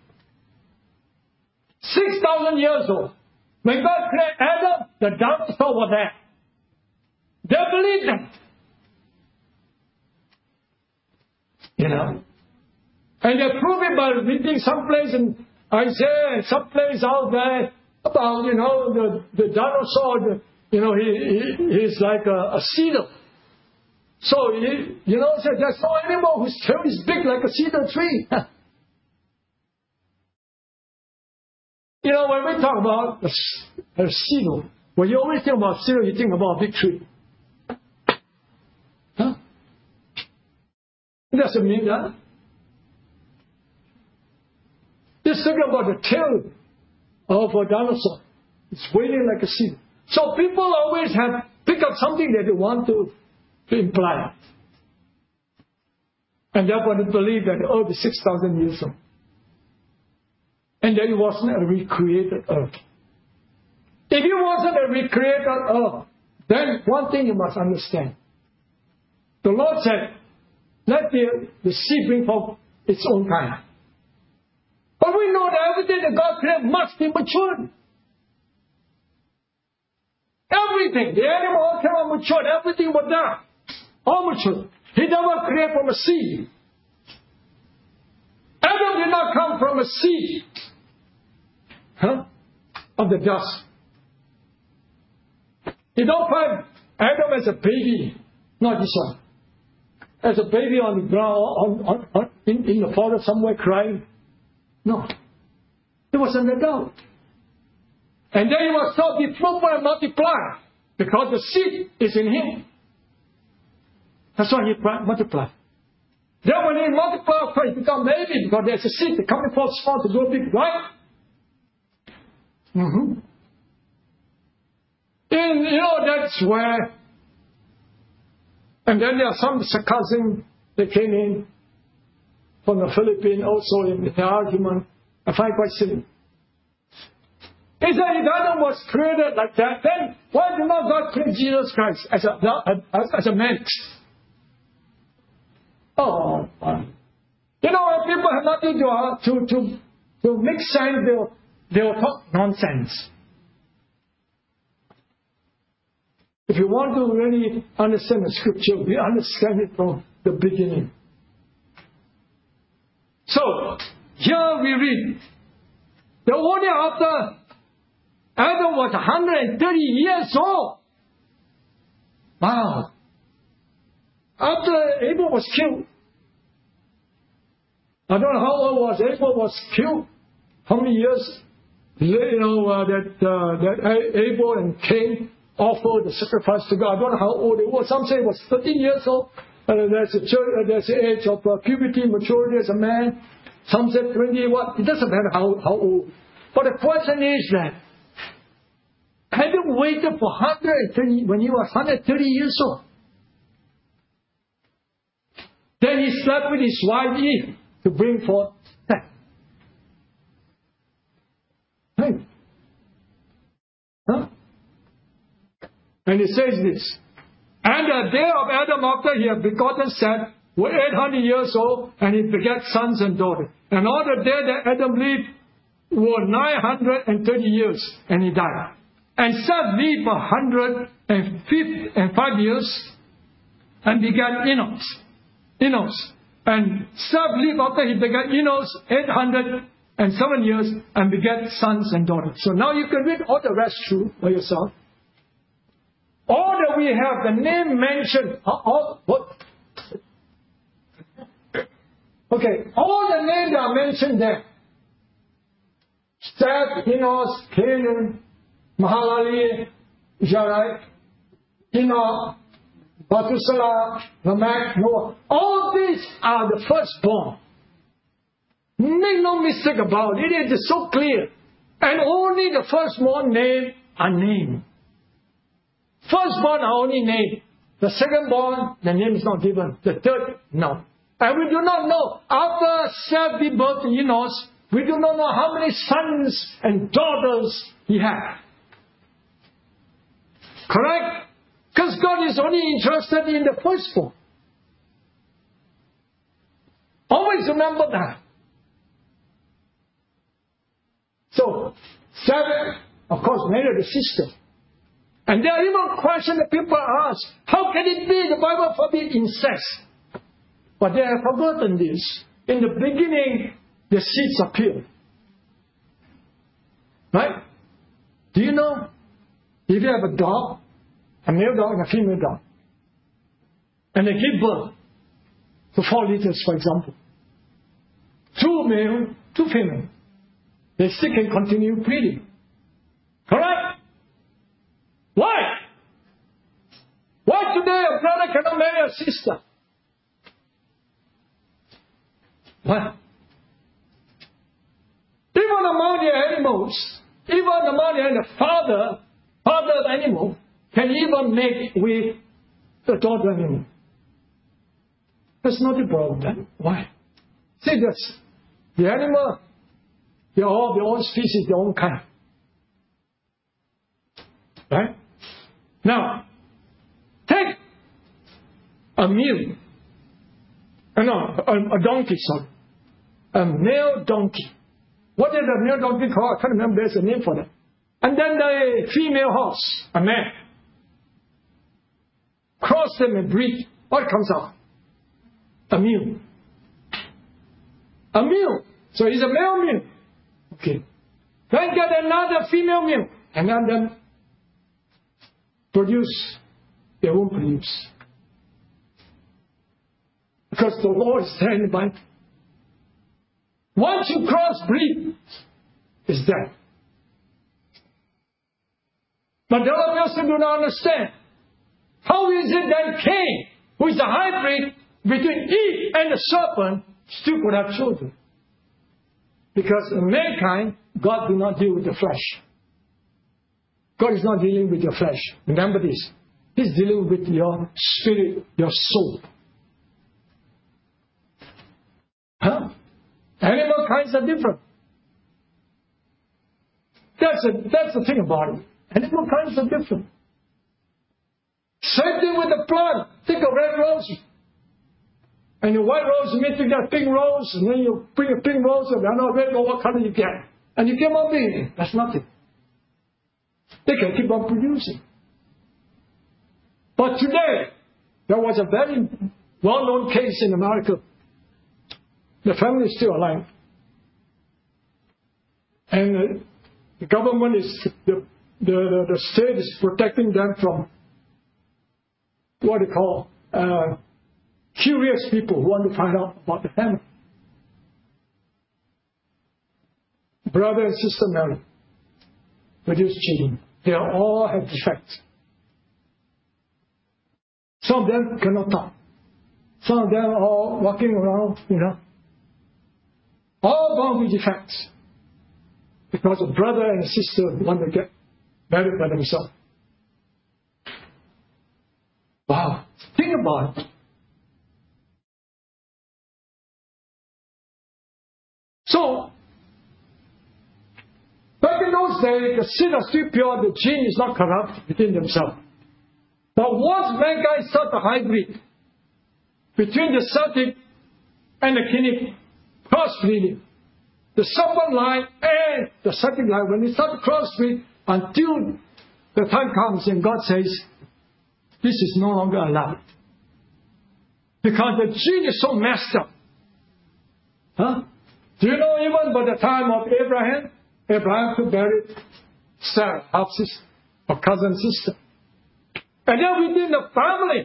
6,000 years old. When God created Adam, the dinosaurs were there. They believed that. And they prove it by reading someplace in Isaiah and someplace out there about, the dinosaur, he's like a cedar. So, said there's no animal whose tail is big like a cedar tree. When we talk about a cedar, when you always think about cedar, you think about a big tree. Huh? It doesn't mean that. Just think about the tail of a dinosaur. It's waving like a cedar. So people always pick up something that they want to imply. And therefore they believe that the earth is 6,000 years old. And that it wasn't a recreated earth. If it wasn't a recreated earth, then one thing you must understand. The Lord said, let the seed bring forth its own kind. But we know that everything that God created must be matured. Everything. The animal came matured. Everything was there. All matured. He never created from a seed. Adam did not come from a seed. Of the dust. You don't find Adam as a baby. Not this one. As a baby on the ground, in the forest somewhere crying. No. He was an adult. And then he was told, be fruitful and multiply. Because the seed is in him. That's why he multiplied. Then when he multiplied, of course, he become baby. Because there's a seed that coming forth small to grow big, right? Mm-hmm. And that's where. And then there are some sarcasm that came in from the Philippines also in the argument. I find quite silly. He said, if Adam was created like that, then why did not God create Jesus Christ as a man? Oh, when people have nothing to make sense, they'll talk nonsense. If you want to really understand the scripture, we understand it from the beginning. So, here we read, the only after Adam was 130 years old. Wow. After Abel was killed, I don't know how old was Abel was killed. How many years that Abel and Cain offered the sacrifice to God. I don't know how old it was. Some say it was 13 years old. There's the age of puberty, maturity as a man. Some say 21. It doesn't matter how old. But the question is that Adam waited for 130 when he was 130 years old. Then he slept with his wife Eve to bring forth Seth. Right? Huh? And it says this. And the day of Adam after he had begotten Seth were 800 years old, and he begat sons and daughters. And all the days that Adam lived were 930 years, and he died. And Seth lived 105 years, and begat Enos. And Seth lived after he begat Enos 807 years, and begat sons and daughters. So now you can read all the rest through by yourself. All that we have, the name mentioned, what? Okay, all the names that are mentioned there. Seth, Enos, Canaan, Mahalalel, Jared, Enoch, Methuselah, Lamech, Noah. All these are the firstborn. Make no mistake about it. It is so clear. And only the firstborn name are named. Firstborn are only named. The secondborn, the name is not given. The third, no. And we do not know. After Seth gave birth to Enos, we do not know how many sons and daughters he had. Correct? Because God is only interested in the firstborn. Always remember that. So, Seth, of course, married a sister. And there are even questions that people ask. How can it be the Bible forbid incest? But they have forgotten this. In the beginning, the seeds appeared. Right? Do you know? If you have a dog, a male dog and a female dog, and they give birth to 4 liters, for example, 2 male, 2 female, they still can continue breeding. Correct? Why? Why today a brother cannot marry a sister? What? Even among the animals, even among the father of the animal can even make with the daughter animal. That's not a problem then. Why? See this. The animal, they are all their own species, their own kind. Right? Now, take a mule. A donkey, sorry. A male donkey. What is a male donkey called? I can't remember. There's a name for that. And then the female horse, a man. Cross them and breed. What comes out? A mule. A mule. So he's a male mule. Okay. Then get another female mule. And then produce. They won't produce. Because the law is there in the Bible. Once you crossbreed, it's dead. But the other person do not understand. How is it that Cain, who is the hybrid between Eve and the serpent, still could have children? Because in mankind, God do not deal with the flesh. God is not dealing with your flesh. Remember this. He's dealing with your spirit, your soul. Huh? Animal kinds are different. That's the thing about it. Animal kinds are different. Same thing with the plant. Take a red rose. And the white rose, you mean to get pink rose, and then you bring a pink rose, and I know red rose, what color you get. And you keep on being. That's nothing. They can keep on producing. But today, there was a very well-known case in America. The family is still alive. And the government is, the state is protecting them from what they call curious people who want to find out about the family. Brother and sister married. produce children. They all have defects. Some of them cannot talk. Some of them are walking around, all born with defects. Because a brother and a sister want to get married by themselves. Wow. Think about it. So, back in those days, the seed is still pure, the gene is not corrupt within themselves. But once mankind started the hybrid between the Celtic and the Kinnick crossbreeding, the serpent line and the Celtic line, when they start to crossbreed, until the time comes and God says, this is no longer allowed. Because the gene is so messed up. Huh? Do you know even by the time of Abraham could marry Sarah, half-sister, or cousin sister. And then within the family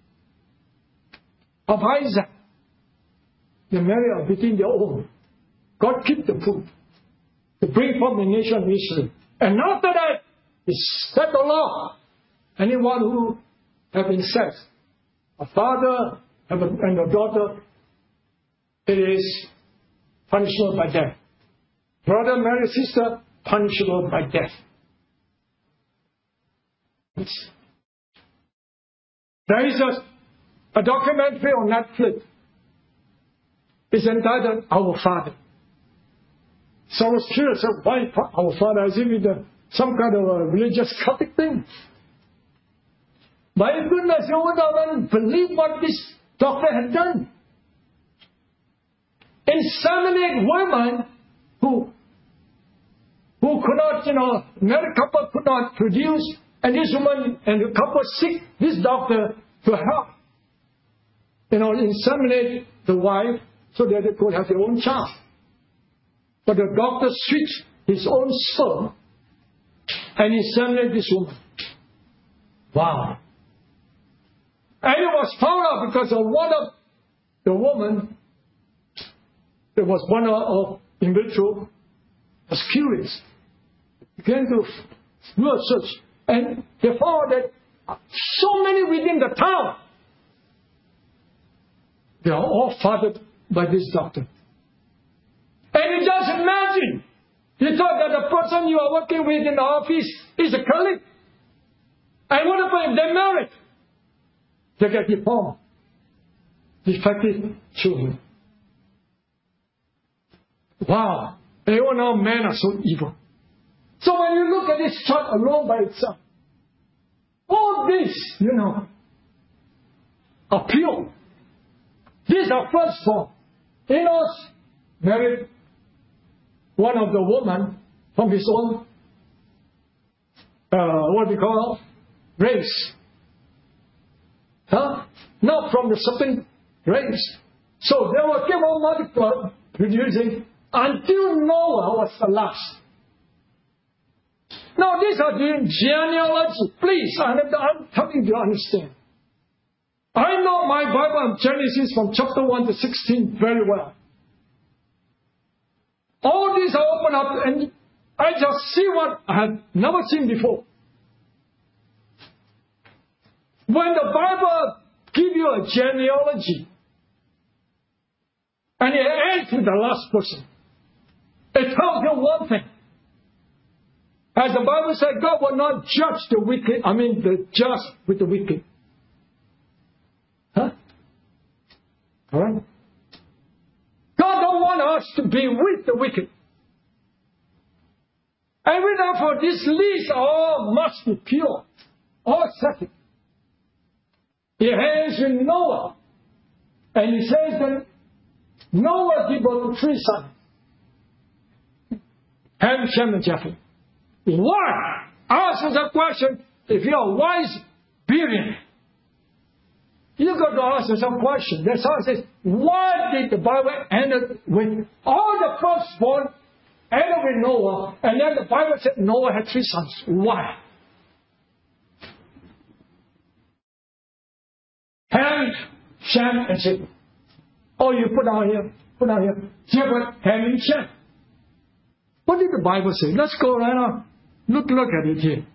of Isaac, they marry within their own. God keep the food to bring forth the nation of Israel. And after that, He set the law. Anyone who have incest, a father and a daughter, it is punishable by death. Brother marry sister, punishable by death. There is a documentary on Netflix. It's entitled Our Father. So I was curious, why Our Father? As if it's some kind of a religious Catholic thing. My goodness, you wouldn't believe what this doctor had done. Inseminate women who could not, married couple could not produce, and this woman and the couple seek this doctor to help, inseminate the wife so that they could have their own child. But the doctor switched his own sperm and inseminated this woman. Wow. And it was found out because of one of the woman, there was one of in vitro, was curious. Began to do a search. And they found that so many within the town, they are all fathered by this doctor. And you just imagine, you thought that the person you are working with in the office is a colleague. And what if they're married? They get deformed, defective children. Wow. And all now men are so evil. So when you look at this chart alone by itself, all this, are pure. These are firstborn. Enos married one of the women from his own, race. Not from the serpent race. So they were kept on multiplying, producing, until Noah was the last. Now these are the genealogy. Please, I'm telling you to understand. I know my Bible of Genesis from chapter 1 to 16 very well. All these are opened up and I just see what I had never seen before. When the Bible gives you a genealogy and it ends with the last person, it tells you one thing. As the Bible said, God will not judge the just with the wicked. Huh? All right? God don't want us to be with the wicked. And therefore, this list all must be pure, all sacred. He ends with Noah. And he says that Noah gave birth to 3 sons. Ham, Shem, and Japheth. Why? Ask us a question. If you are wise, brilliant, you got to ask yourself a question. That's how it says, why did the Bible end with all the firstborn ended with Noah, and then the Bible said Noah had 3 sons? Why? Ham, Shem, and Japheth. Oh, you put down here. Japheth, Ham, and Shem. What did the Bible say? Let's go right on. Look at it here.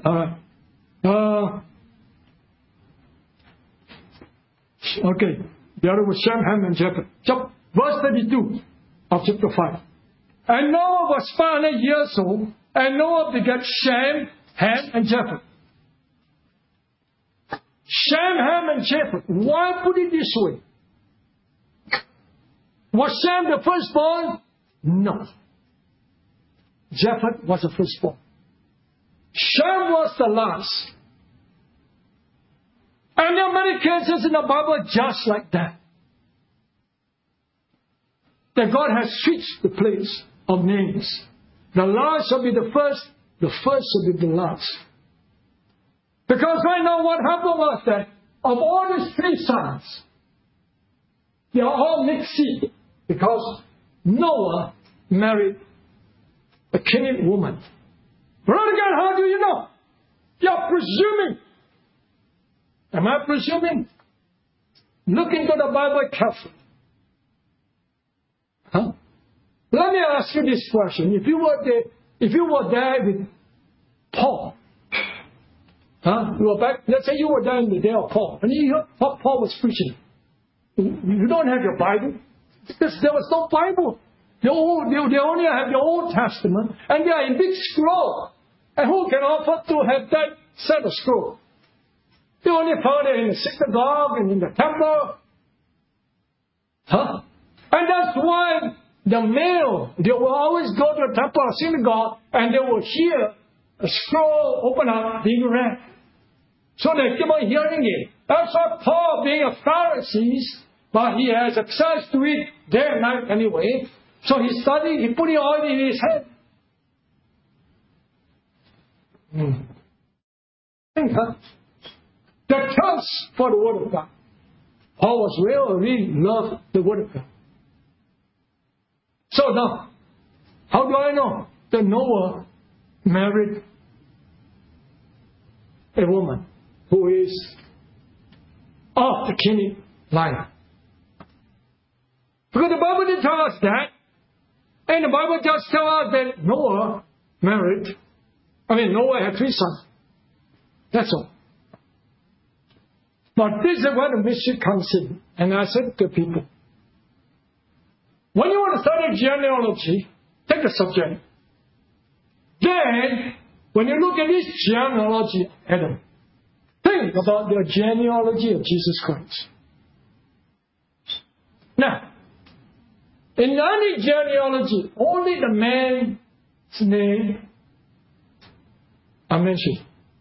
Okay. The other was Shem, Ham, and Japheth. Verse 32 of chapter 5. And Noah was 500 years old, and Noah begat Shem, Ham, and Japheth. Shem, Ham, and Japheth. Why put it this way? Was Shem the firstborn? No. Japheth was the firstborn. Shem was the last. And there are many cases in the Bible just like that. That God has switched the place of names. The last shall be the first shall be the last. Because right now what happened was that of all these three sons, they are all mixed seed. Because Noah married a Canaanite woman. Brother God, how do you know? You're presuming. Am I presuming? Look into the Bible carefully. Huh? Let me ask you this question. If you were there with Paul, let's say you were there in the day of Paul, and you heard what Paul was preaching. You don't have your Bible. Because there was no Bible. They only have the Old Testament, and they are in big scroll. And who can afford to have that set of scroll? They only found it in the synagogue and in the temple. And that's why the male, they will always go to the temple or synagogue, and they will hear a scroll open up being read. So they keep on hearing it. That's why Paul, being a Pharisee, but he has access to it day and night anyway. So he studied, he put it all in his head. The thirst for the Word of God. Paul was really loved the Word of God. So now, how do I know that Noah married a woman who is of the Canaanite line? Because the Bible didn't tell us that. And the Bible just tells us that Noah had 3 sons. That's all. But this is where the mystery comes in. And I said to people, when you want to study genealogy, take the subject. Then, when you look at this genealogy of Adam, think about the genealogy of Jesus Christ. Now, in any genealogy, only the man's name are mentioned.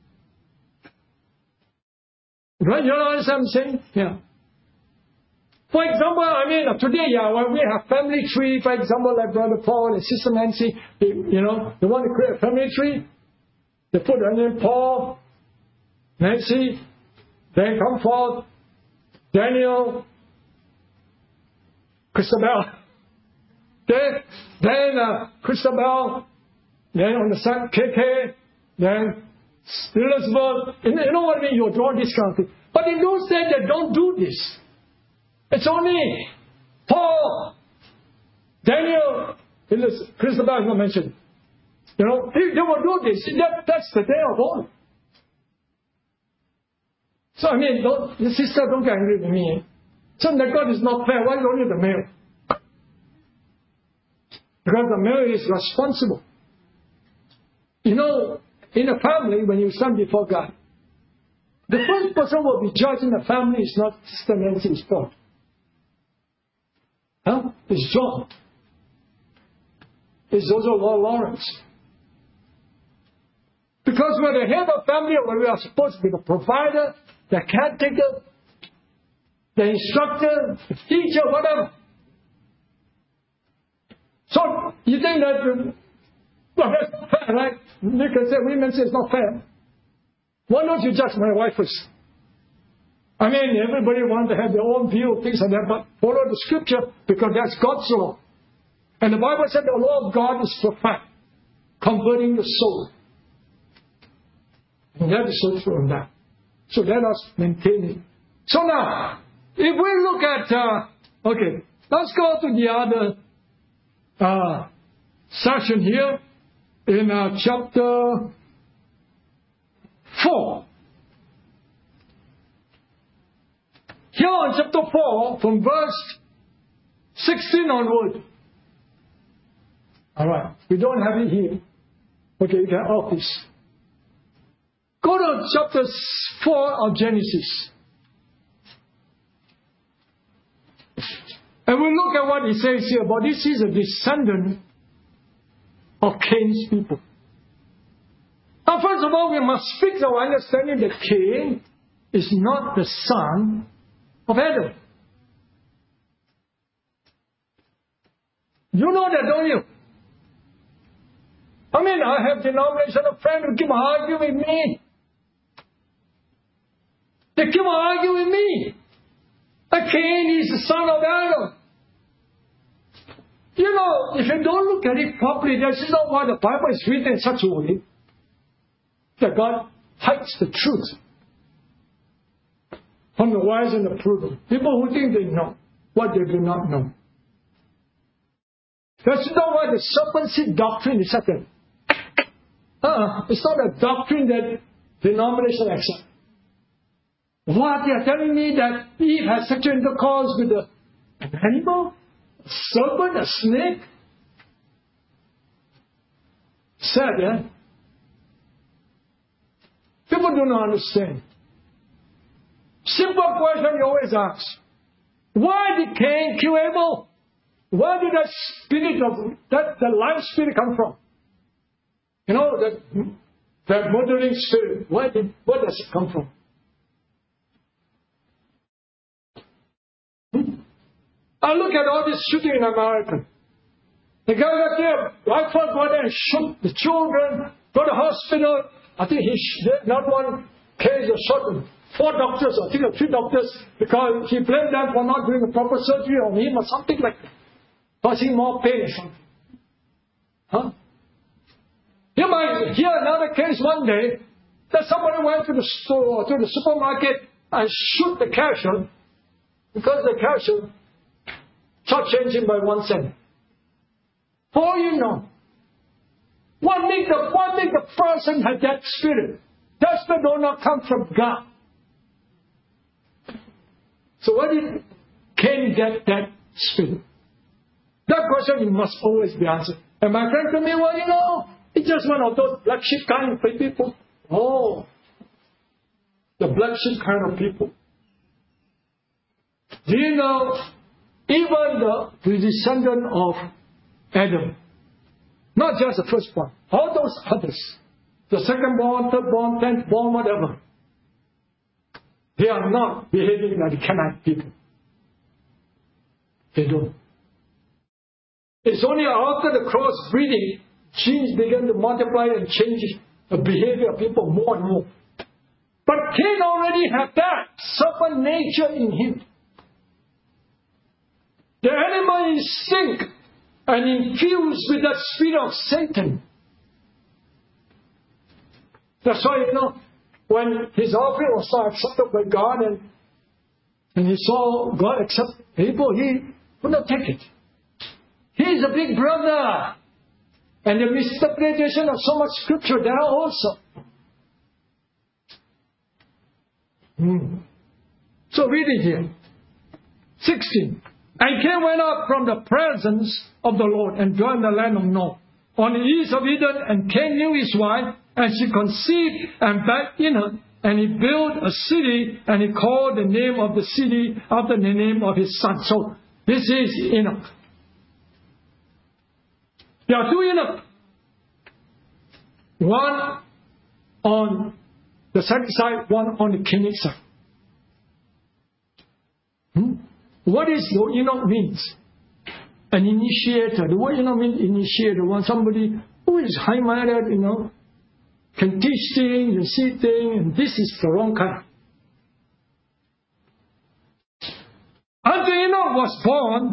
Right? You know what I'm saying? Yeah. For example, today, when we have family tree, for example, like Brother Paul and Sister Nancy, they want to create a family tree. They put their name Paul, Nancy, then come forth, Daniel, Christabel. Then Christabel, then on the side, KK, then Elizabeth. You know what I mean? You draw this kind of thing. But in those days, they don't do this. It's only Paul, Daniel, Elizabeth. Christabel is not mentioned. They will do this. That's the day of all. So the sister don't get angry with me. So that God is not fair. Why is only the male? Because the male is responsible. In a family, when you stand before God, the first person who will be judged in the family is not Sister Nancy's fault. It's John. It's also Lord Lawrence. Because we're the head of family, where we are supposed to be the provider, the caretaker, the instructor, the teacher, whatever. So, you think that, that's not fair, right? You can say, women say it's not fair. Why don't you judge my wife first? Everybody wants to have their own view of things like that, but follow the scripture, because that's God's law. And the Bible said the law of God is perfect, converting the soul. And that is so true on that. So let us maintain it. So now, if we look at, let's go to the other section here in chapter 4. Here in chapter 4, from verse 16 onward. Alright, we don't have it here. Okay, you can off this. Go to chapter 4 of Genesis. And we look at what he says here about this is a descendant of Cain's people. Now, first of all, we must fix our understanding that Cain is not the son of Adam. You know that, don't you? I mean, I have denominational friends who keep arguing with me. They keep arguing with me. That Cain is the son of Adam. You know, if you don't look at it properly, this is not why the Bible is written in such a way that God hides the truth from the wise and the prudent. People who think they know what they do not know. That's not why the serpent seed doctrine is certain. It's not a doctrine that denomination accepts. What they are telling me that Eve has sexual intercourse with an animal? A serpent? A snake? Sad, yeah? People do not understand. Simple question you always ask. Why did Cain kill Abel? Where did that spirit of the life spirit come from? You know, that murdering spirit, where does it come from? I look at all this shooting in America. The guy got there, rifle go there and shoot the children, go to the hospital. I think not one case of shot 4 doctors, I think 3 doctors, because he blamed them for not doing the proper surgery on him or something like that. Causing more pain or something. Huh? You might hear another case one day that somebody went to the store, to the supermarket and shoot the cashier because the cashier shortchanged him by 1 cent. For all you know, what make the person have that spirit? That spirit do not come from God. So where did Cain get that spirit? That question must always be answered. And my friend told me, well, you know, it's just one of those black sheep kind of people. Oh, the black sheep kind of people. Do you know, even the descendant of Adam, not just the firstborn, all those others, the second-born, third-born, 10th-born, whatever, they are not behaving like the Canaanite people. They don't. It's only after the cross-breeding, genes began to multiply and change the behavior of people more and more. But Cain already had that serpent nature in him. The animal instinct and infused with that spirit of Satan. That's why, you know, when his offering was so accepted by God and he saw God accept Abel, he would not take it. He is a big brother. And the misinterpretation of so much scripture there also. So read it here. 16. And Cain went up from the presence of the Lord and dwelt in the land of Nod, on the east of Eden, and Cain knew his wife, and she conceived and bare Enoch, and he built a city, and he called the name of the city after the name of his son. So this is Enoch. There are 2 Enoch. One on the Semitic side, one on the Canaanite side. What is what Enoch means? An initiator. The word Enoch means initiator. One somebody who is high-minded, you know, can teach things and see things, and this is the wrong kind. After Enoch was born,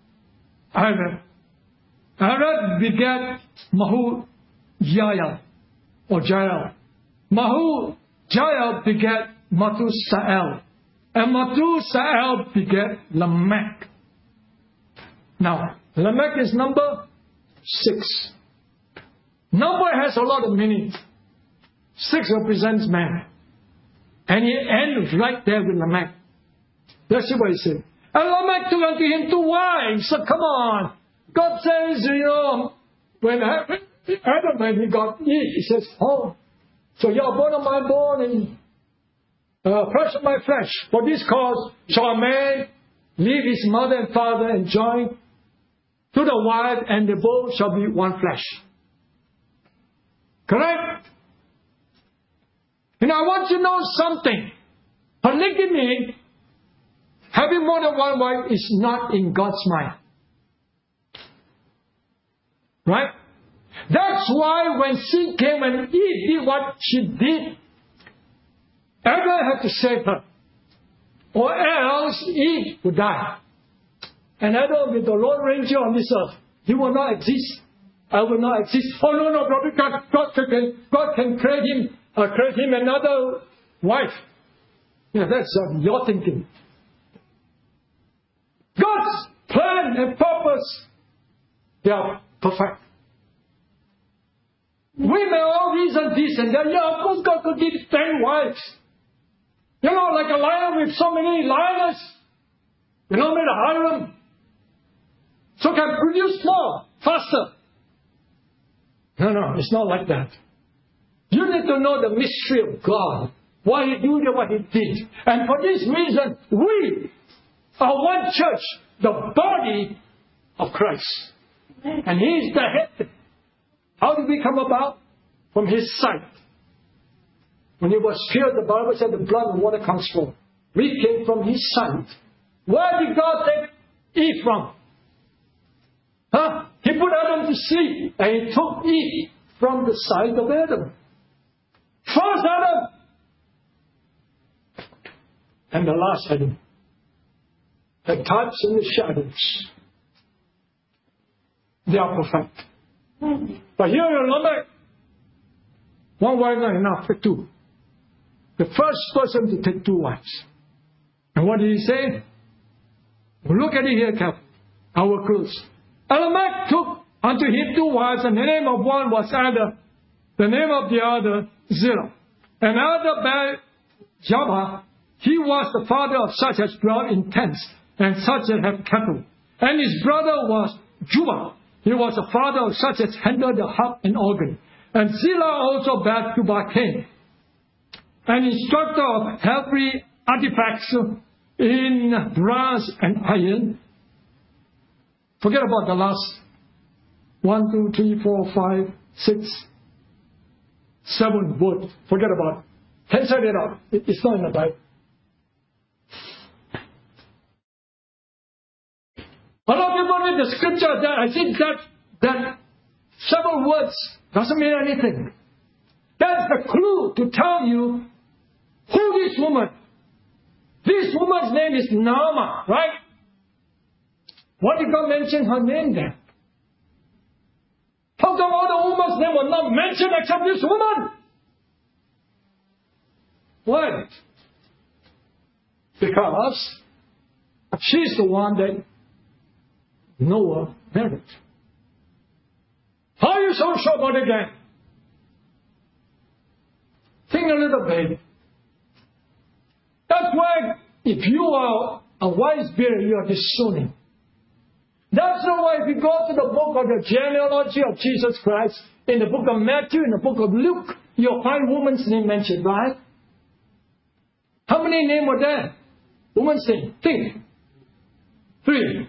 Arad begat Mahu-Jael, or Jael. Mahu-Jael begat Mathusael. And Mathusael begat Lamech. Now, Lamech is number 6. Number has a lot of meaning. 6 represents man. And he ends right there with Lamech. That's what he said. And Lamech took unto him 2 wives. So come on. God says, when Adam, when he got Eve, he says, oh, so you are bone of my bone and flesh of my flesh. For this cause shall a man leave his mother and father and join to the wife, and they both shall be one flesh. Correct? And I want you to know something. Polygamy, having more than one wife, is not in God's mind. Right? That's why when sin came and Eve did what she did, Adam had to save her. Or else Eve would die. And Adam will be the Lone Ranger on this earth. He will not exist. I will not exist. Oh no, brother, God can create him another wife. Yeah, that's your thinking. God's plan and purpose, they are perfect. We may all reason this and that. Yeah, of course God could give 10 wives. Like a lion with so many lioness. Made a harem. So can produce more, faster. No, it's not like that. You need to know the mystery of God. Why He did what He did. And for this reason, we are one church, the body of Christ. And He is the head. How did we come about? From His sight. When He was here, the Bible said the blood and water comes from. We came from His sight. Where did God take Eve from? He put Adam to sleep, and He took Eve from the side of Adam. First Adam, and the last Adam. The types and the shadows. They are perfect. But here in Lamech, one wife not enough, take 2. The first person to take 2 wives. And what did he say? Look at it here carefully. Our close. Lamech took unto him 2 wives, and the name of one was Ada, the name of the other Zillah. And Ada bare Jabal. He was the father of such as dwell in tents, and such as have cattle. And his brother was Jubal. He was the father of such as handled the harp and organ. And Zillah also bare Tubal-Cain, an instructor of every artifacts in brass and iron. Forget about the last 1, 2, 3, 4, 5, 6, 7 words. Forget about it. Cancel it out. It's not in the Bible. A lot of people read the scripture that I think that 7 words doesn't mean anything. That's the clue to tell you who this woman. This woman's name is Naamah, right? Why did God mention her name then? How come all the woman's name was not mentioned except this woman? Why? Because she's the one that Noah married. How are you so sure about it again? Think a little bit. That's why if you are a wise being, you are discerning. That's why if you go to the book of the genealogy of Jesus Christ, in the book of Matthew, in the book of Luke, you'll find woman's name mentioned, right? How many names were there? Woman's name. Think. 3.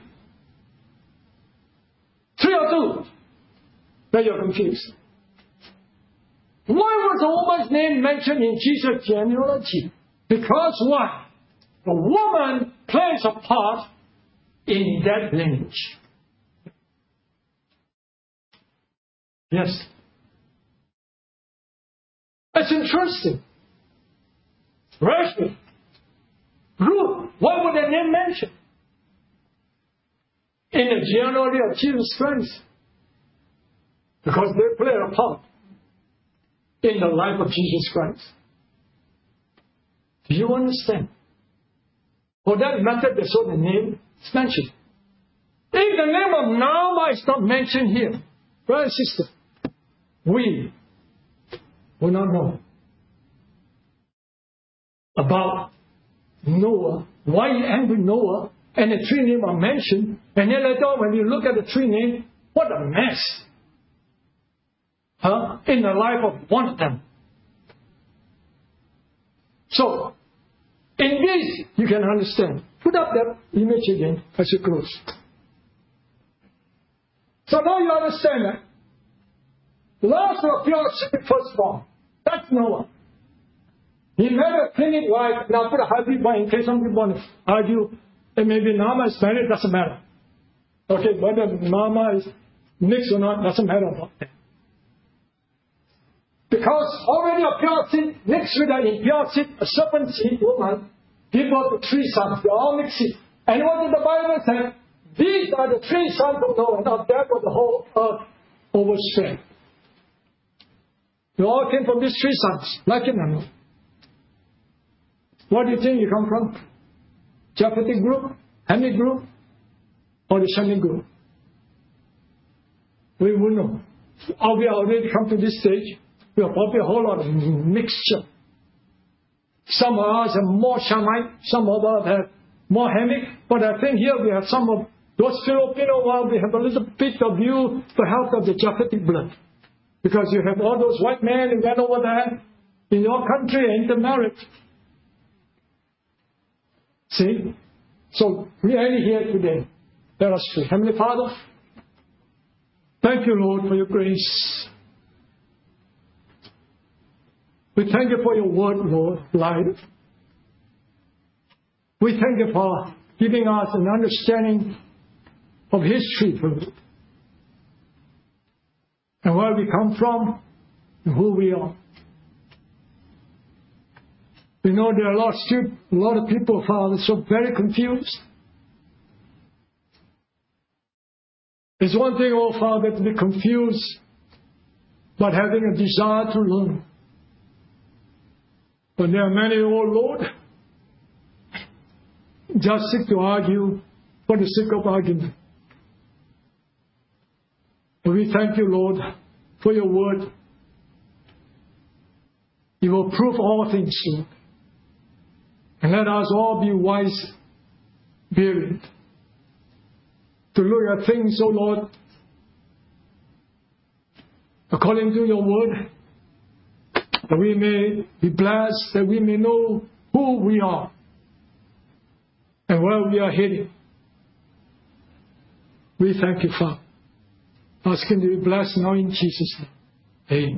3 or 2. Then you're confused. Why was the woman's name mentioned in Jesus' genealogy? Because why? The woman plays a part in that lineage. Yes. That's interesting. Rachel, Ruth, why would their name mentioned in the genealogy of Jesus Christ? Because they play a part in the life of Jesus Christ. Do you understand? For that matter, they saw the name is mentioned. If the name of Naamah is not mentioned here, brother and sister, we will not know about Noah, why he angry Noah, and the three names are mentioned, and then later on when you look at the three names, what a mess in the life of one of them. So, in this, you can understand. Put up that image again as you close. So now you understand that. Last of pure firstborn. That's Noah. He married a clean wife. Now put a hybrid one in case some people want to argue that maybe Nama is married, doesn't matter. Okay, whether Nama is mixed or not, doesn't matter about that. Because already a pure seed mixed with an impure seed, a serpent seed woman, give birth to three sons. They are all mixed seed. And what did the Bible say? These are the three sons of Noah. Now that was the whole earth overspread. They all came from these three sons, like it or not. What do you think you come from? Japhetic group, Hamitic group, or the Shemitic group? We will know. Or we already come to this stage. We have probably a whole lot of mixture. Some of us have more Shemite, some of us have more Hamitic, but I think here we have some of those Filipino ones, we have a little bit of you, perhaps of the Japhetic blood. Because you have all those white men who went over there in your country and intermarried. See? So we are here today. Let us pray. Heavenly Father, thank you, Lord, for your grace. We thank you for your word, Lord, life. We thank you for giving us an understanding of history, Lord, and where we come from and who we are. We know there are a lot of people, Father, so very confused. It's one thing, oh Father, to be confused, but having a desire to learn. But there are many, oh Lord, just seek to argue for the sake of argument. But we thank you, Lord, for your word. You will prove all things, Lord. And let us all be wise, bearing, to look at things, O Lord, according to your word, that we may be blessed, that we may know who we are and where we are heading. We thank you, Father. Asking to be blessed now in Jesus' name. Amen.